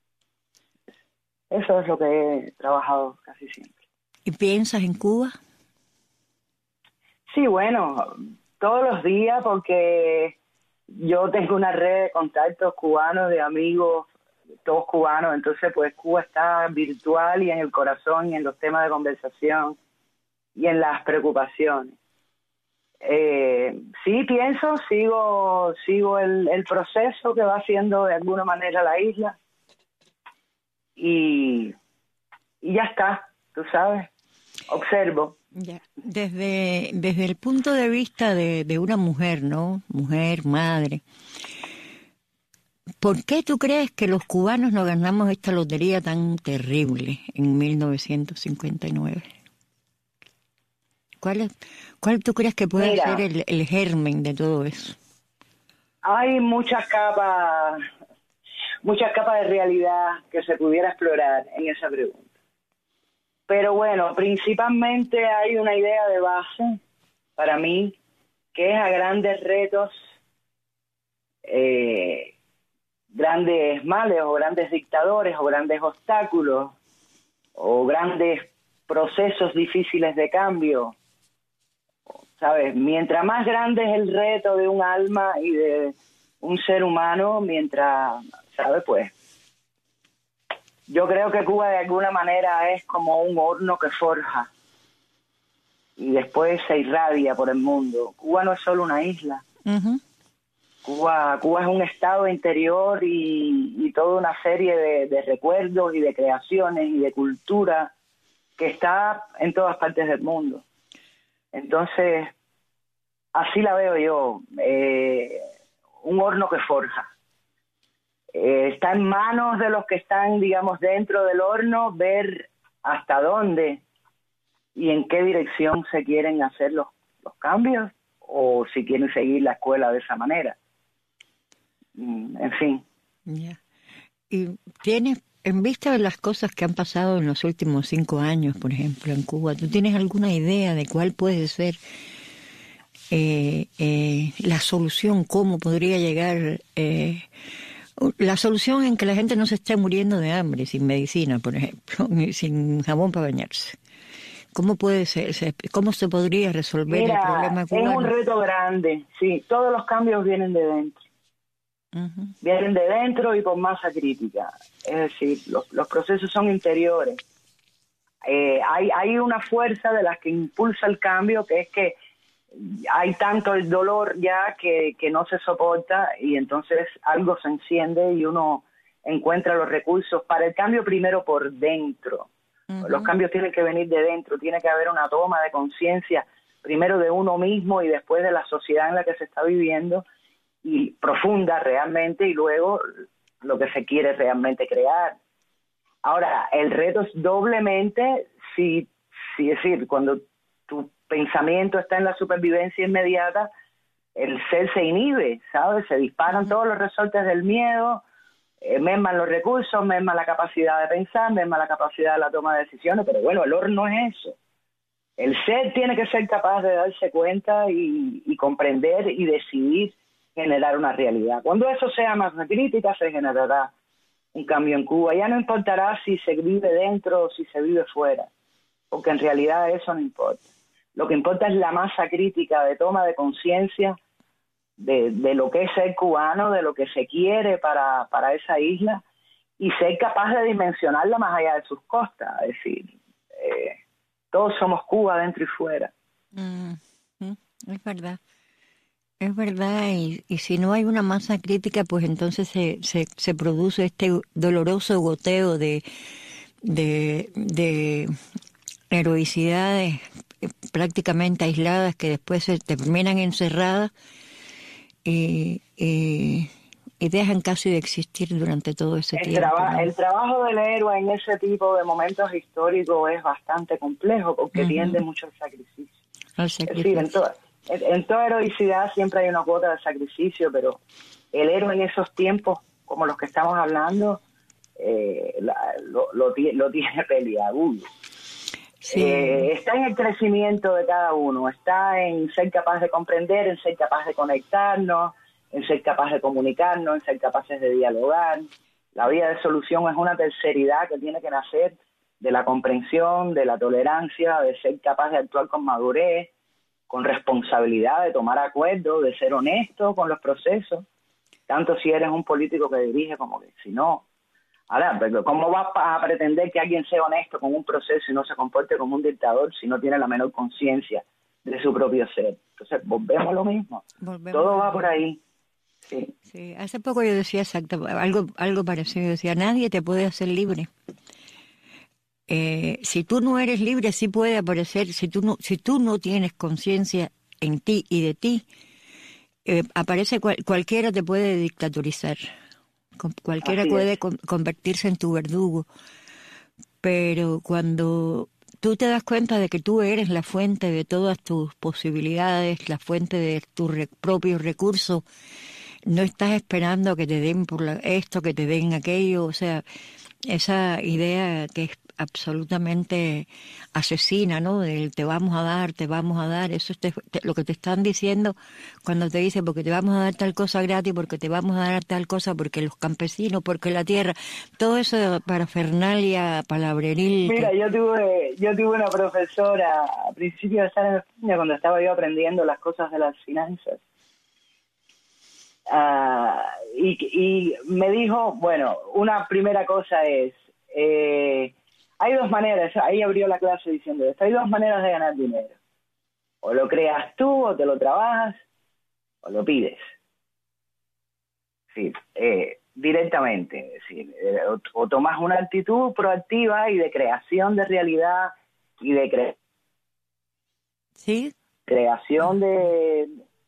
Eso es lo que he trabajado casi siempre. ¿Y piensas en Cuba? Sí, bueno, todos los días, porque yo tengo una red de contactos cubanos, de amigos, todos cubanos, entonces pues Cuba está virtual y en el corazón y en los temas de conversación y en las preocupaciones. Eh, sí, pienso, sigo sigo el, el proceso que va haciendo de alguna manera la isla y, y ya está, tú sabes, observo. Ya. Desde, desde el punto de vista de, de una mujer, ¿no? Mujer, madre, ¿por qué tú crees que los cubanos nos ganamos esta lotería tan terrible en mil novecientos cincuenta y nueve? ¿Cuál es, cuál tú crees que puede Mira, ser el, el germen de todo eso? Hay muchas capas, muchas capas de realidad que se pudiera explorar en esa pregunta. Pero bueno, principalmente hay una idea de base para mí, que es a grandes retos, eh, grandes males o grandes dictadores o grandes obstáculos o grandes procesos difíciles de cambio, ¿sabes? Mientras más grande es el reto de un alma y de un ser humano, mientras, ¿sabes? Pues yo creo que Cuba de alguna manera es como un horno que forja y después se irradia por el mundo. Cuba no es solo una isla. Uh-huh. Cuba, Cuba es un estado interior y, y toda una serie de, de recuerdos y de creaciones y de cultura que está en todas partes del mundo. Entonces, así la veo yo, eh, un horno que forja. Eh, está en manos de los que están, digamos, dentro del horno, ver hasta dónde y en qué dirección se quieren hacer los, los cambios o si quieren seguir la escuela de esa manera. En fin. Yeah. Y tienes, en vista de las cosas que han pasado en los últimos cinco años, por ejemplo, en Cuba, ¿tú tienes alguna idea de cuál puede ser eh, eh, la solución? ¿Cómo podría llegar eh, la solución en que la gente no se esté muriendo de hambre, sin medicina, por ejemplo, sin jabón para bañarse? ¿Cómo puede ser? ¿Cómo se podría resolver Mira, el problema cubano? Es un reto grande, sí. Todos los cambios vienen de dentro. Uh-huh. Vienen de dentro y por masa crítica. Es decir, los, los procesos son interiores. Eh, hay, hay una fuerza de las que impulsa el cambio, que es que hay tanto el dolor ya que, que no se soporta y entonces algo se enciende y uno encuentra los recursos para el cambio primero por dentro. Uh-huh. Los cambios tienen que venir de dentro, tiene que haber una toma de conciencia primero de uno mismo y después de la sociedad en la que se está viviendo y profunda realmente, y luego lo que se quiere realmente crear. Ahora, el reto es doblemente, si, si es decir, cuando tu pensamiento está en la supervivencia inmediata, el ser se inhibe, ¿sabes? Se disparan todos los resortes del miedo, eh, merman los recursos, merman la capacidad de pensar, merman la capacidad de la toma de decisiones, pero bueno, el horno es eso. El ser tiene que ser capaz de darse cuenta y, y comprender y decidir generar una realidad. Cuando eso sea más crítica, se generará un cambio en Cuba. Ya no importará si se vive dentro o si se vive fuera, porque en realidad eso no importa. Lo que importa es la masa crítica de toma de conciencia de, de lo que es ser cubano, de lo que se quiere para, para esa isla, y ser capaz de dimensionarla más allá de sus costas. Es decir, eh, todos somos Cuba dentro y fuera. Mm, mm, es verdad. Es verdad, y, y si no hay una masa crítica, pues entonces se, se, se produce este doloroso goteo de, de, de heroicidades prácticamente aisladas que después se terminan encerradas y, y, y dejan casi de existir durante todo ese el tiempo. Traba, ¿no? El trabajo del héroe en ese tipo de momentos históricos es bastante complejo porque uh-huh. tiende mucho al sacrificio. Al sacrificio. Es decir, en toda, en, en toda heroicidad siempre hay una cuota de sacrificio, pero el héroe en esos tiempos, como los que estamos hablando, eh, la, lo, lo, lo tiene peliagudo. Sí. Eh, está en el crecimiento de cada uno, está en ser capaz de comprender, en ser capaz de conectarnos, en ser capaz de comunicarnos, en ser capaces de dialogar. La vía de solución es una terceridad que tiene que nacer de la comprensión, de la tolerancia, de ser capaz de actuar con madurez, con responsabilidad, de tomar acuerdos, de ser honesto con los procesos, tanto si eres un político que dirige como que si no. Ahora, ¿cómo vas a pretender que alguien sea honesto con un proceso y no se comporte como un dictador si no tiene la menor conciencia de su propio ser? Entonces, volvemos a lo mismo. Volvemos Todo va por ahí. Sí. Sí, hace poco yo decía exacto, algo, algo parecido, decía, nadie te puede hacer libre. Eh, si tú no eres libre, sí puede aparecer, si tú no, si tú no tienes conciencia en ti y de ti, eh, aparece cual, cualquiera te puede dictatorizar, cualquiera Así puede es. con, convertirse en tu verdugo, pero cuando tú te das cuenta de que tú eres la fuente de todas tus posibilidades, la fuente de tus re, propios recursos, no estás esperando que te den por la, esto, que te den aquello, o sea, esa idea que es absolutamente asesina, ¿no? Del te vamos a dar, te vamos a dar, eso es te, te, lo que te están diciendo cuando te dicen porque te vamos a dar tal cosa gratis, porque te vamos a dar tal cosa, porque los campesinos, porque la tierra, todo eso de parafernalia, palabrería. Mira, yo tuve, yo tuve una profesora a principios de estar en España cuando estaba yo aprendiendo las cosas de las finanzas. Uh, y, y me dijo, bueno, una primera cosa es, eh, hay dos maneras, ahí abrió la clase diciendo esto, hay dos maneras de ganar dinero. O lo creas tú, o te lo trabajas, o lo pides. Sí, eh, directamente. Sí, eh, o, o tomas una actitud proactiva y de creación de realidad y de cre ¿Sí? creación de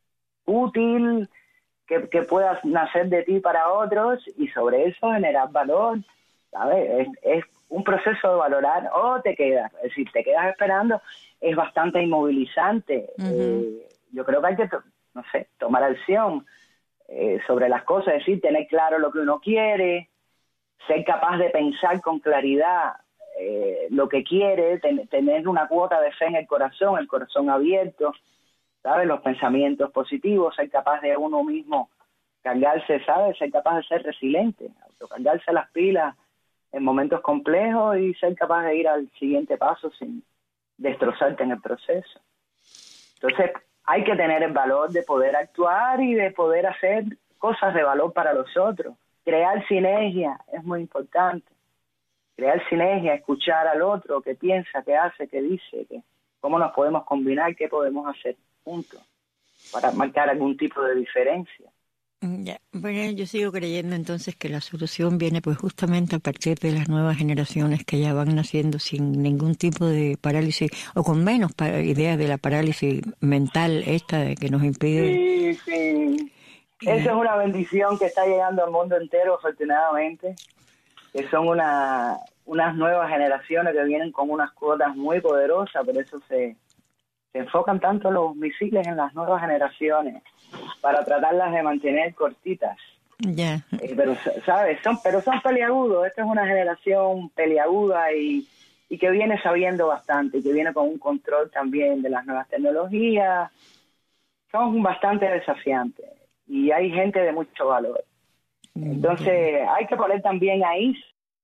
útil, que, que puedas nacer de ti para otros y sobre eso generar valor, ¿sabes? Es, es un proceso de valorar o te quedas, es decir, te quedas esperando, es bastante inmovilizante. Uh-huh. eh, yo creo que hay que, no sé, tomar acción eh, sobre las cosas, es decir, tener claro lo que uno quiere, ser capaz de pensar con claridad eh, lo que quiere, ten, tener una cuota de fe en el corazón, el corazón abierto, ¿sabes? Los pensamientos positivos, ser capaz de uno mismo cargarse, ¿sabes? Ser capaz de ser resiliente, autocargarse las pilas en momentos complejos y ser capaz de ir al siguiente paso sin destrozarte en el proceso. Entonces, hay que tener el valor de poder actuar y de poder hacer cosas de valor para los otros. Crear sinergia es muy importante. Crear sinergia, escuchar al otro, qué piensa, qué hace, qué dice, qué, cómo nos podemos combinar, qué podemos hacer juntos para marcar algún tipo de diferencia. Ya. Bueno, yo sigo creyendo entonces que la solución viene pues justamente a partir de las nuevas generaciones que ya van naciendo sin ningún tipo de parálisis o con menos para, idea de la parálisis mental esta de que nos impide. Sí, sí. Esa es una bendición que está llegando al mundo entero, afortunadamente, que son una, unas nuevas generaciones que vienen con unas cuotas muy poderosas, por eso se, se enfocan tanto los misiles en las nuevas generaciones, para tratarlas de mantener cortitas. Ya. Yeah. Eh, pero, ¿sabes? Son, pero son peliagudos. Esta es una generación peliaguda y, y que viene sabiendo bastante, y que viene con un control también de las nuevas tecnologías. Son bastante desafiantes y hay gente de mucho valor. Entonces, hay que poner también ahí,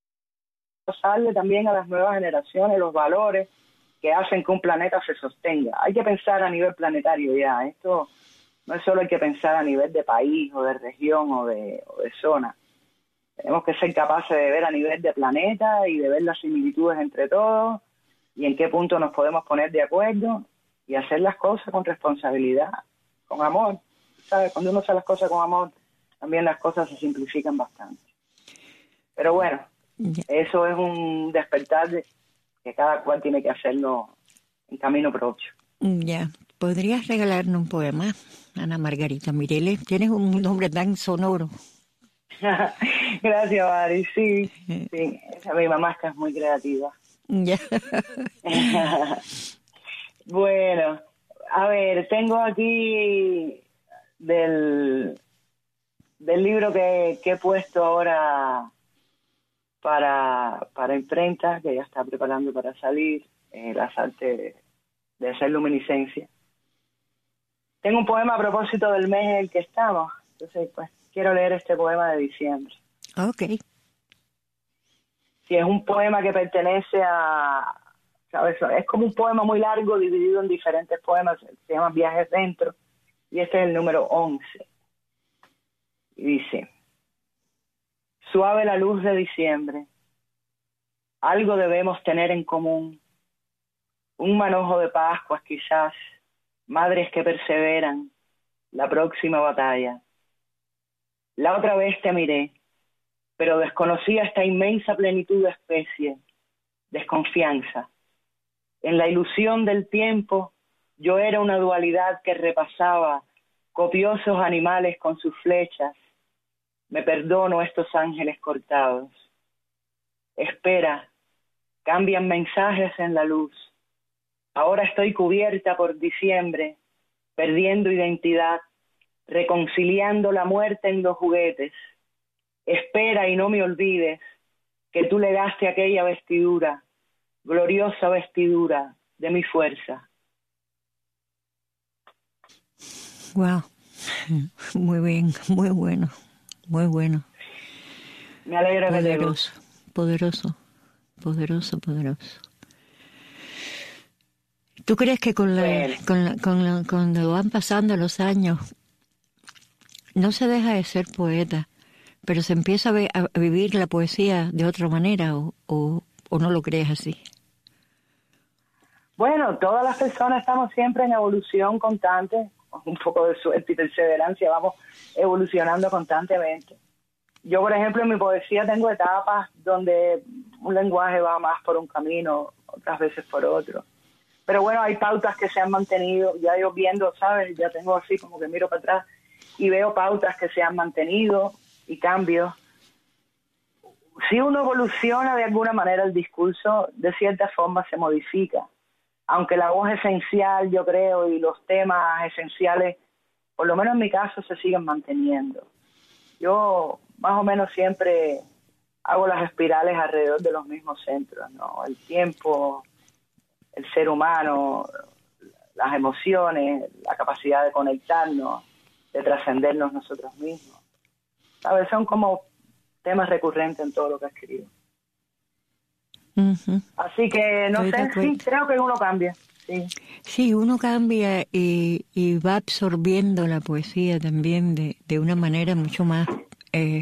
darle también a las nuevas generaciones los valores que hacen que un planeta se sostenga. Hay que pensar a nivel planetario ya. Esto no es solo hay que pensar a nivel de país o de región o de, o de zona. Tenemos que ser capaces de ver a nivel de planeta y de ver las similitudes entre todos y en qué punto nos podemos poner de acuerdo y hacer las cosas con responsabilidad, con amor. ¿Sabes? Cuando uno hace las cosas con amor, también las cosas se simplifican bastante. Pero bueno, yeah. Eso es un despertar de, que cada cual tiene que hacerlo en camino propio. Ya. Yeah. ¿Podrías regalarnos un poema, Ana Margarita Mireles? Tienes un nombre tan sonoro. Gracias, Mari. Sí, sí. Esa mi mamá es muy creativa. Ya. Bueno, a ver, tengo aquí del, del libro que, que he puesto ahora para, para imprenta, que ya está preparando para salir. en las artes de, de hacer luminiscencia. Tengo un poema a propósito del mes en el que estamos, entonces pues quiero leer este poema de diciembre. Ok. Sí, es un poema que pertenece a, ¿sabes? Es como un poema muy largo dividido en diferentes poemas, se llama Viajes Dentro, y este es el número once. Y dice: suave la luz de diciembre, algo debemos tener en común, un manojo de Pascuas quizás, madres que perseveran, la próxima batalla. La otra vez te miré, pero desconocía esta inmensa plenitud de especie, desconfianza. En la ilusión del tiempo, yo era una dualidad que repasaba copiosos animales con sus flechas. Me perdono estos ángeles cortados. Espera, cambian mensajes en la luz. Ahora estoy cubierta por diciembre, perdiendo identidad, reconciliando la muerte en los juguetes. Espera y no me olvides que tú legaste aquella vestidura, gloriosa vestidura de mi fuerza. Wow, muy bien, muy bueno, muy bueno. Me alegra que te Poderoso, poderoso, poderoso, poderoso. ¿Tú crees que con la, Bueno. con la, con la, cuando van pasando los años no se deja de ser poeta, pero se empieza a, ve, a vivir la poesía de otra manera o, o, o no lo crees así? Bueno, todas las personas estamos siempre en evolución constante, con un poco de suerte y perseverancia, vamos evolucionando constantemente. Yo, por ejemplo, en mi poesía tengo etapas donde un lenguaje va más por un camino, otras veces por otro. Pero bueno, hay pautas que se han mantenido, ya yo viendo, ¿sabes? Ya tengo así como que miro para atrás y veo pautas que se han mantenido y cambios. Si uno evoluciona de alguna manera el discurso, de cierta forma se modifica. Aunque la voz esencial, yo creo, y los temas esenciales, por lo menos en mi caso, se siguen manteniendo. Yo más o menos siempre hago las espirales alrededor de los mismos centros, ¿no? El tiempo, el ser humano, las emociones, la capacidad de conectarnos, de trascendernos nosotros mismos. ¿Sabes? Son como temas recurrentes en todo lo que escribo. Uh-huh. Así que, no Estoy sé, sí, creo que uno cambia. Sí, sí uno cambia y, y va absorbiendo la poesía también de, de una manera mucho más eh,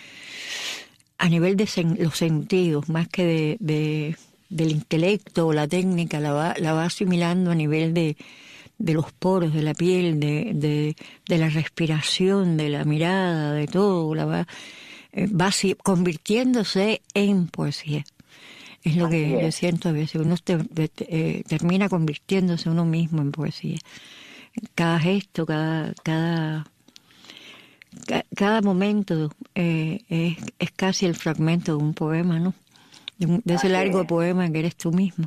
a nivel de sen, los sentidos, más que de, de del intelecto o la técnica, la va, la va asimilando a nivel de, de los poros de la piel, de, de, de la respiración, de la mirada, de todo, la va, eh, va si, convirtiéndose en poesía. Es lo que yo siento a veces, uno te, te, te, eh, termina convirtiéndose uno mismo en poesía. Cada gesto, cada cada, cada momento eh, es, es casi el fragmento de un poema, ¿no? De, un, de ese largo es. poema que eres tú mismo.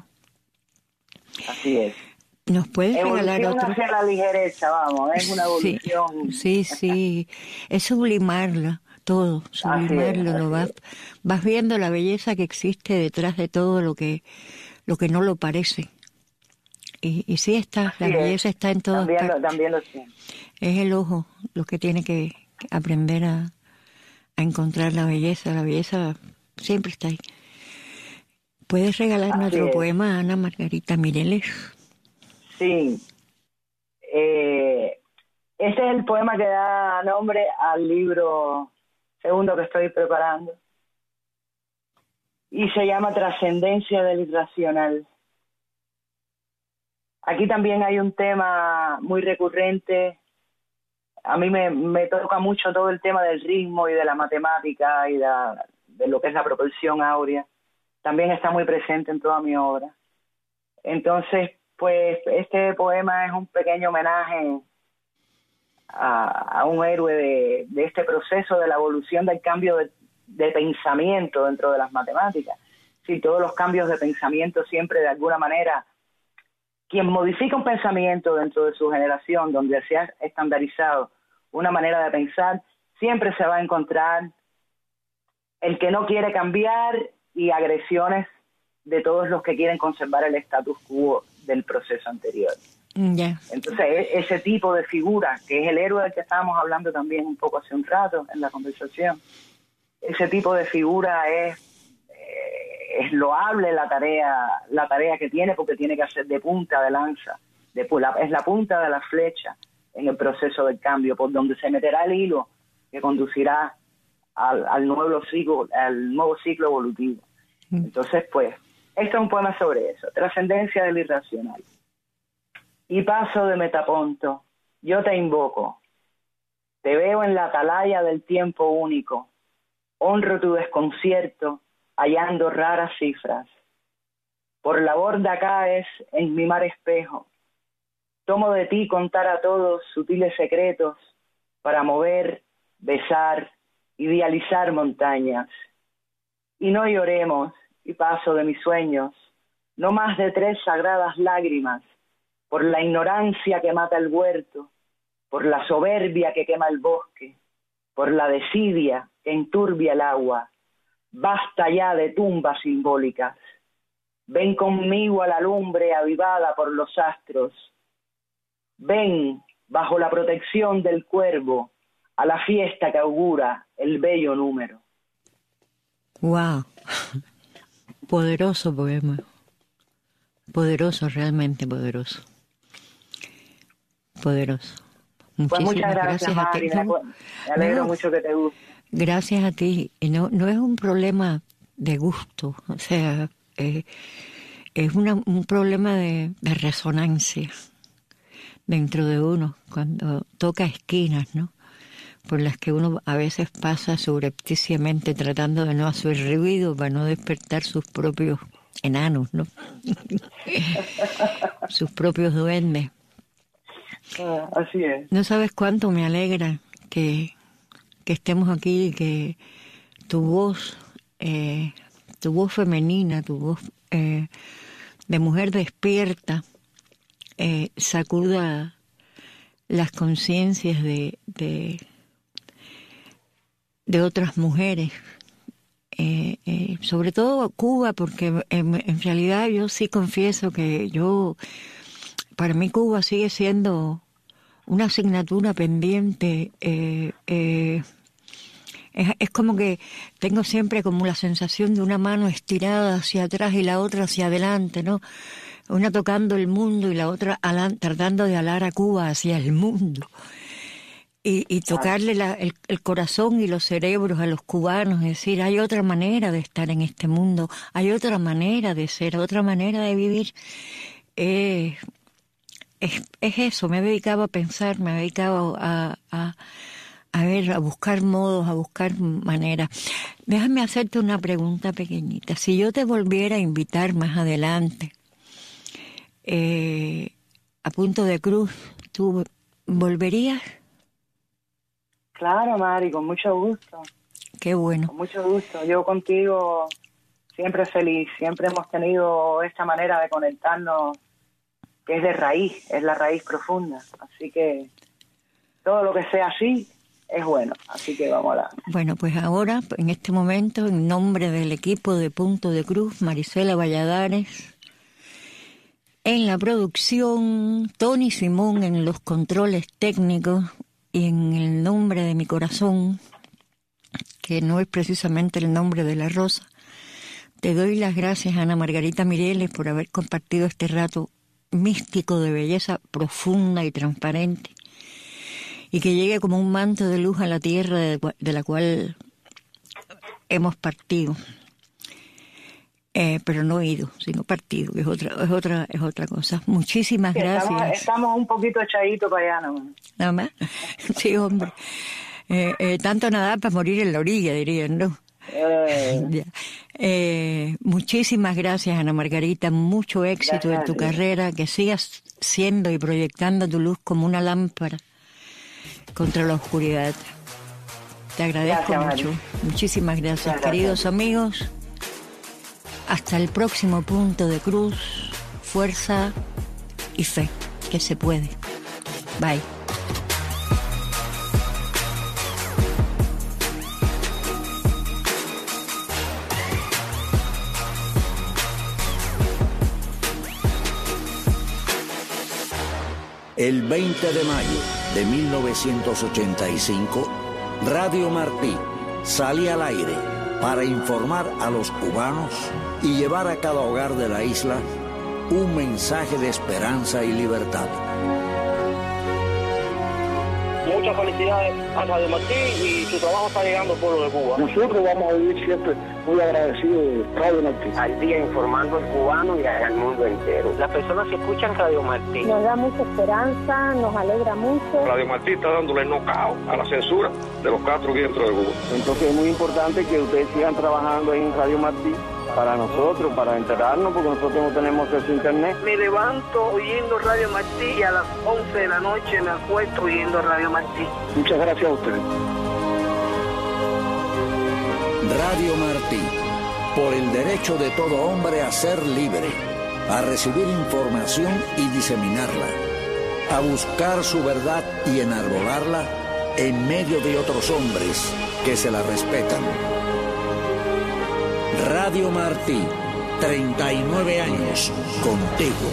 Así es. ¿Nos puedes evolución regalar otro? Hacia la ligereza, vamos, es una evolución. Sí, sí, sí. Es sublimarla. Todo, sublimarlo, es, lo vas, vas viendo la belleza que existe detrás de todo lo que lo que no lo parece. Y, y sí está, así la es. Belleza está en todas también partes. Lo, también lo siento. Es el ojo lo que tiene que aprender a, a encontrar la belleza. La belleza siempre está ahí. ¿Puedes regalarme así otro es. poema, Ana Margarita Mireles? Sí. Eh, este es el poema que da nombre al libro segundo que estoy preparando, y se llama Trascendencia del Irracional. Aquí también hay un tema muy recurrente. A mí me, me toca mucho todo el tema del ritmo y de la matemática y de, de lo que es la proporción áurea. También está muy presente en toda mi obra. Entonces, pues, este poema es un pequeño homenaje A, a un héroe de, de este proceso de la evolución del cambio de, de pensamiento dentro de las matemáticas. Sí, todos los cambios de pensamiento siempre de alguna manera, quien modifica un pensamiento dentro de su generación, donde se ha estandarizado una manera de pensar, siempre se va a encontrar el que no quiere cambiar y agresiones de todos los que quieren conservar el status quo del proceso anterior. Yeah. Entonces, ese tipo de figura, que es el héroe del que estábamos hablando también un poco hace un rato en la conversación, ese tipo de figura es, eh, es loable la tarea, la tarea que tiene, porque tiene que hacer de punta de lanza, de, la, es la punta de la flecha en el proceso del cambio, por donde se meterá el hilo que conducirá al, al, nuevo, ciclo, al nuevo ciclo evolutivo. Mm. Entonces, pues, esto es un poema sobre eso, trascendencia del irracional. Y paso de Metaponto, yo te invoco, te veo en la atalaya del tiempo único, honro tu desconcierto, hallando raras cifras. Por la borda caes en mi mar espejo, tomo de ti contar a todos sutiles secretos para mover, besar, idealizar montañas. Y no lloremos, y paso de mis sueños, no más de tres sagradas lágrimas, por la ignorancia que mata el huerto, por la soberbia que quema el bosque, por la desidia que enturbia el agua. Basta ya de tumbas simbólicas. Ven conmigo a la lumbre avivada por los astros. Ven, bajo la protección del cuervo, a la fiesta que augura el bello número. Wow, poderoso poema, poderoso, realmente poderoso. Poderoso. Muchísimas pues muchas gracias, gracias Mari, a ti. Me alegro no, mucho que te guste. Gracias a ti. Y no, no es un problema de gusto, o sea, eh, es una, un problema de, de resonancia dentro de uno, cuando toca esquinas, ¿no? Por las que uno a veces pasa subrepticiamente tratando de no hacer ruido para no despertar sus propios enanos, ¿no? Sus propios duendes. Ah, así es. No sabes cuánto me alegra que, que estemos aquí y que tu voz, eh, tu voz femenina, tu voz eh, de mujer despierta, eh, sacuda las conciencias de, de, de otras mujeres. Eh, eh, sobre todo Cuba, porque en, en realidad yo sí confieso que yo... Para mí Cuba sigue siendo una asignatura pendiente. Eh, eh, es, es como que tengo siempre como la sensación de una mano estirada hacia atrás y la otra hacia adelante, ¿no? Una tocando el mundo y la otra alan, tratando de alar a Cuba hacia el mundo. Y, y tocarle la, el, el corazón y los cerebros a los cubanos, es decir, hay otra manera de estar en este mundo, hay otra manera de ser, otra manera de vivir. Eh, Es, es eso, me he dedicado a pensar, me he dedicado a, a, a ver, a buscar modos, a buscar maneras. Déjame hacerte una pregunta pequeñita. Si yo te volviera a invitar más adelante eh, a Punto de Cruz, ¿tú volverías? Claro, Mari, con mucho gusto. Qué bueno. Con mucho gusto. Yo contigo siempre feliz, siempre hemos tenido esta manera de conectarnos que es de raíz, es la raíz profunda. Así que todo lo que sea así es bueno. Así que vamos a la... Bueno, pues ahora, en este momento, en nombre del equipo de Punto de Cruz, Marisela Valladares, en la producción, Tony Simón en los controles técnicos, y en el nombre de mi corazón, que no es precisamente el nombre de la rosa, te doy las gracias, Ana Margarita Mireles, por haber compartido este rato místico de belleza profunda y transparente, y que llegue como un manto de luz a la tierra de, de la cual hemos partido, eh, pero no ido, sino partido, que es otra, es otra, es otra cosa. Muchísimas sí, gracias. Estamos, estamos un poquito echaditos para allá, ¿no? Nada más. Sí, hombre. Eh, eh, tanto nadar para morir en la orilla, dirían, ¿no? Eh. Ya. Eh, muchísimas gracias, Ana Margarita, mucho éxito Gracias en tu a ti. carrera, que sigas siendo y proyectando tu luz como una lámpara contra la oscuridad. Te agradezco Gracias, mucho. Mari. Muchísimas gracias, Gracias. queridos amigos. Hasta el próximo Punto de Cruz. Fuerza y fe, que se puede. Bye. El veinte de mayo de mil novecientos ochenta y cinco, Radio Martí salía al aire para informar a los cubanos y llevar a cada hogar de la isla un mensaje de esperanza y libertad. Muchas felicidades a Radio Martí y su trabajo está llegando al pueblo de Cuba. Nosotros vamos a vivir siempre muy agradecidos de Radio Martí. Al día informando al cubano y al mundo entero. Las personas que escuchan Radio Martí nos da mucha esperanza, nos alegra mucho. Radio Martí está dándole knockout a la censura de los Castro dentro de Cuba. Entonces es muy importante que ustedes sigan trabajando ahí en Radio Martí para nosotros, para enterarnos, porque nosotros no tenemos acceso a internet. Me levanto oyendo Radio Martí y a las once de la noche me acuesto oyendo Radio Martí. Muchas gracias a ustedes. Radio Martí, por el derecho de todo hombre a ser libre, a recibir información y diseminarla, a buscar su verdad y enarbolarla en medio de otros hombres que se la respetan. Radio Martí, treinta y nueve años contigo.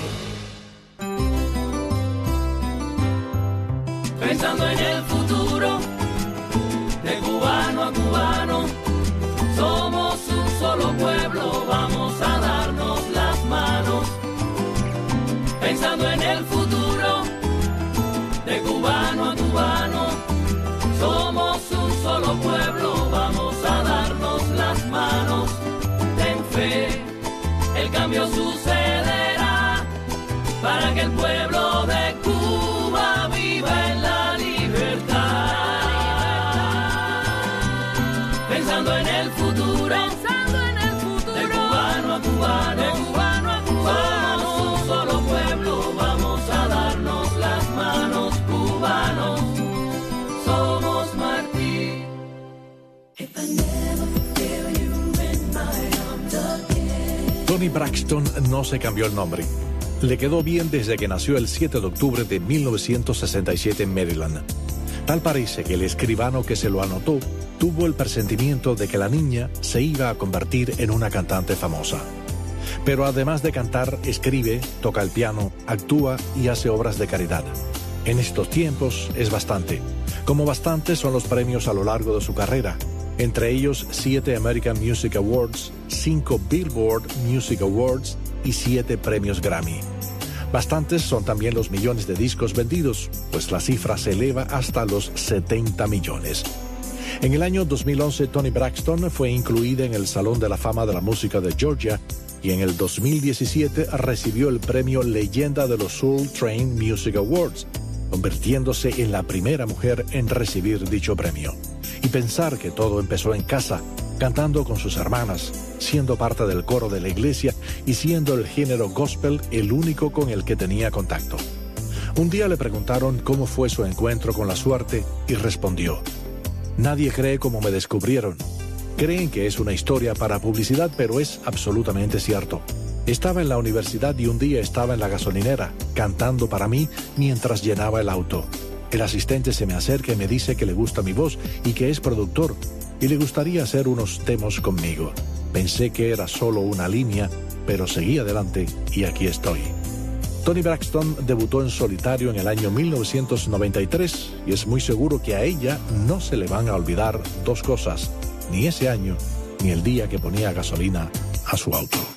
Pensando en el futuro, de cubano a cubano, somos un solo pueblo, vamos a darnos las manos. Pensando en el futuro, de cubano a cubano, somos un solo pueblo, vamos a darnos las manos. Ten fe, el cambio sucederá para que el pueblo de Cuba viva en la libertad. Pensando en el futuro, pensando en el futuro, de cubano a cubano, de cubano a cubano, somos un solo pueblo, vamos a darnos las manos, cubanos, somos Martí. Toni Braxton no se cambió el nombre. Le quedó bien desde que nació el siete de octubre de mil novecientos sesenta y siete en Maryland. Tal parece que el escribano que se lo anotó tuvo el presentimiento de que la niña se iba a convertir en una cantante famosa. Pero además de cantar, escribe, toca el piano, actúa y hace obras de caridad. En estos tiempos es bastante. Como bastantes son los premios a lo largo de su carrera. Entre ellos, siete American Music Awards, cinco Billboard Music Awards y siete premios Grammy. Bastantes son también los millones de discos vendidos, pues la cifra se eleva hasta los setenta millones. En el año dos mil once, Toni Braxton fue incluida en el Salón de la Fama de la Música de Georgia y en el dos mil diecisiete recibió el premio Leyenda de los Soul Train Music Awards, convirtiéndose en la primera mujer en recibir dicho premio. Y pensar que todo empezó en casa, cantando con sus hermanas, siendo parte del coro de la iglesia y siendo el género gospel el único con el que tenía contacto. Un día le preguntaron cómo fue su encuentro con la suerte y respondió: nadie cree cómo me descubrieron. Creen que es una historia para publicidad, pero es absolutamente cierto. Estaba en la universidad y un día estaba en la gasolinera, cantando para mí mientras llenaba el auto. El asistente se me acerca y me dice que le gusta mi voz y que es productor, y le gustaría hacer unos demos conmigo. Pensé que era solo una línea, pero seguí adelante y aquí estoy. Toni Braxton debutó en solitario en el año mil novecientos noventa y tres y es muy seguro que a ella no se le van a olvidar dos cosas, ni ese año, ni el día que ponía gasolina a su auto.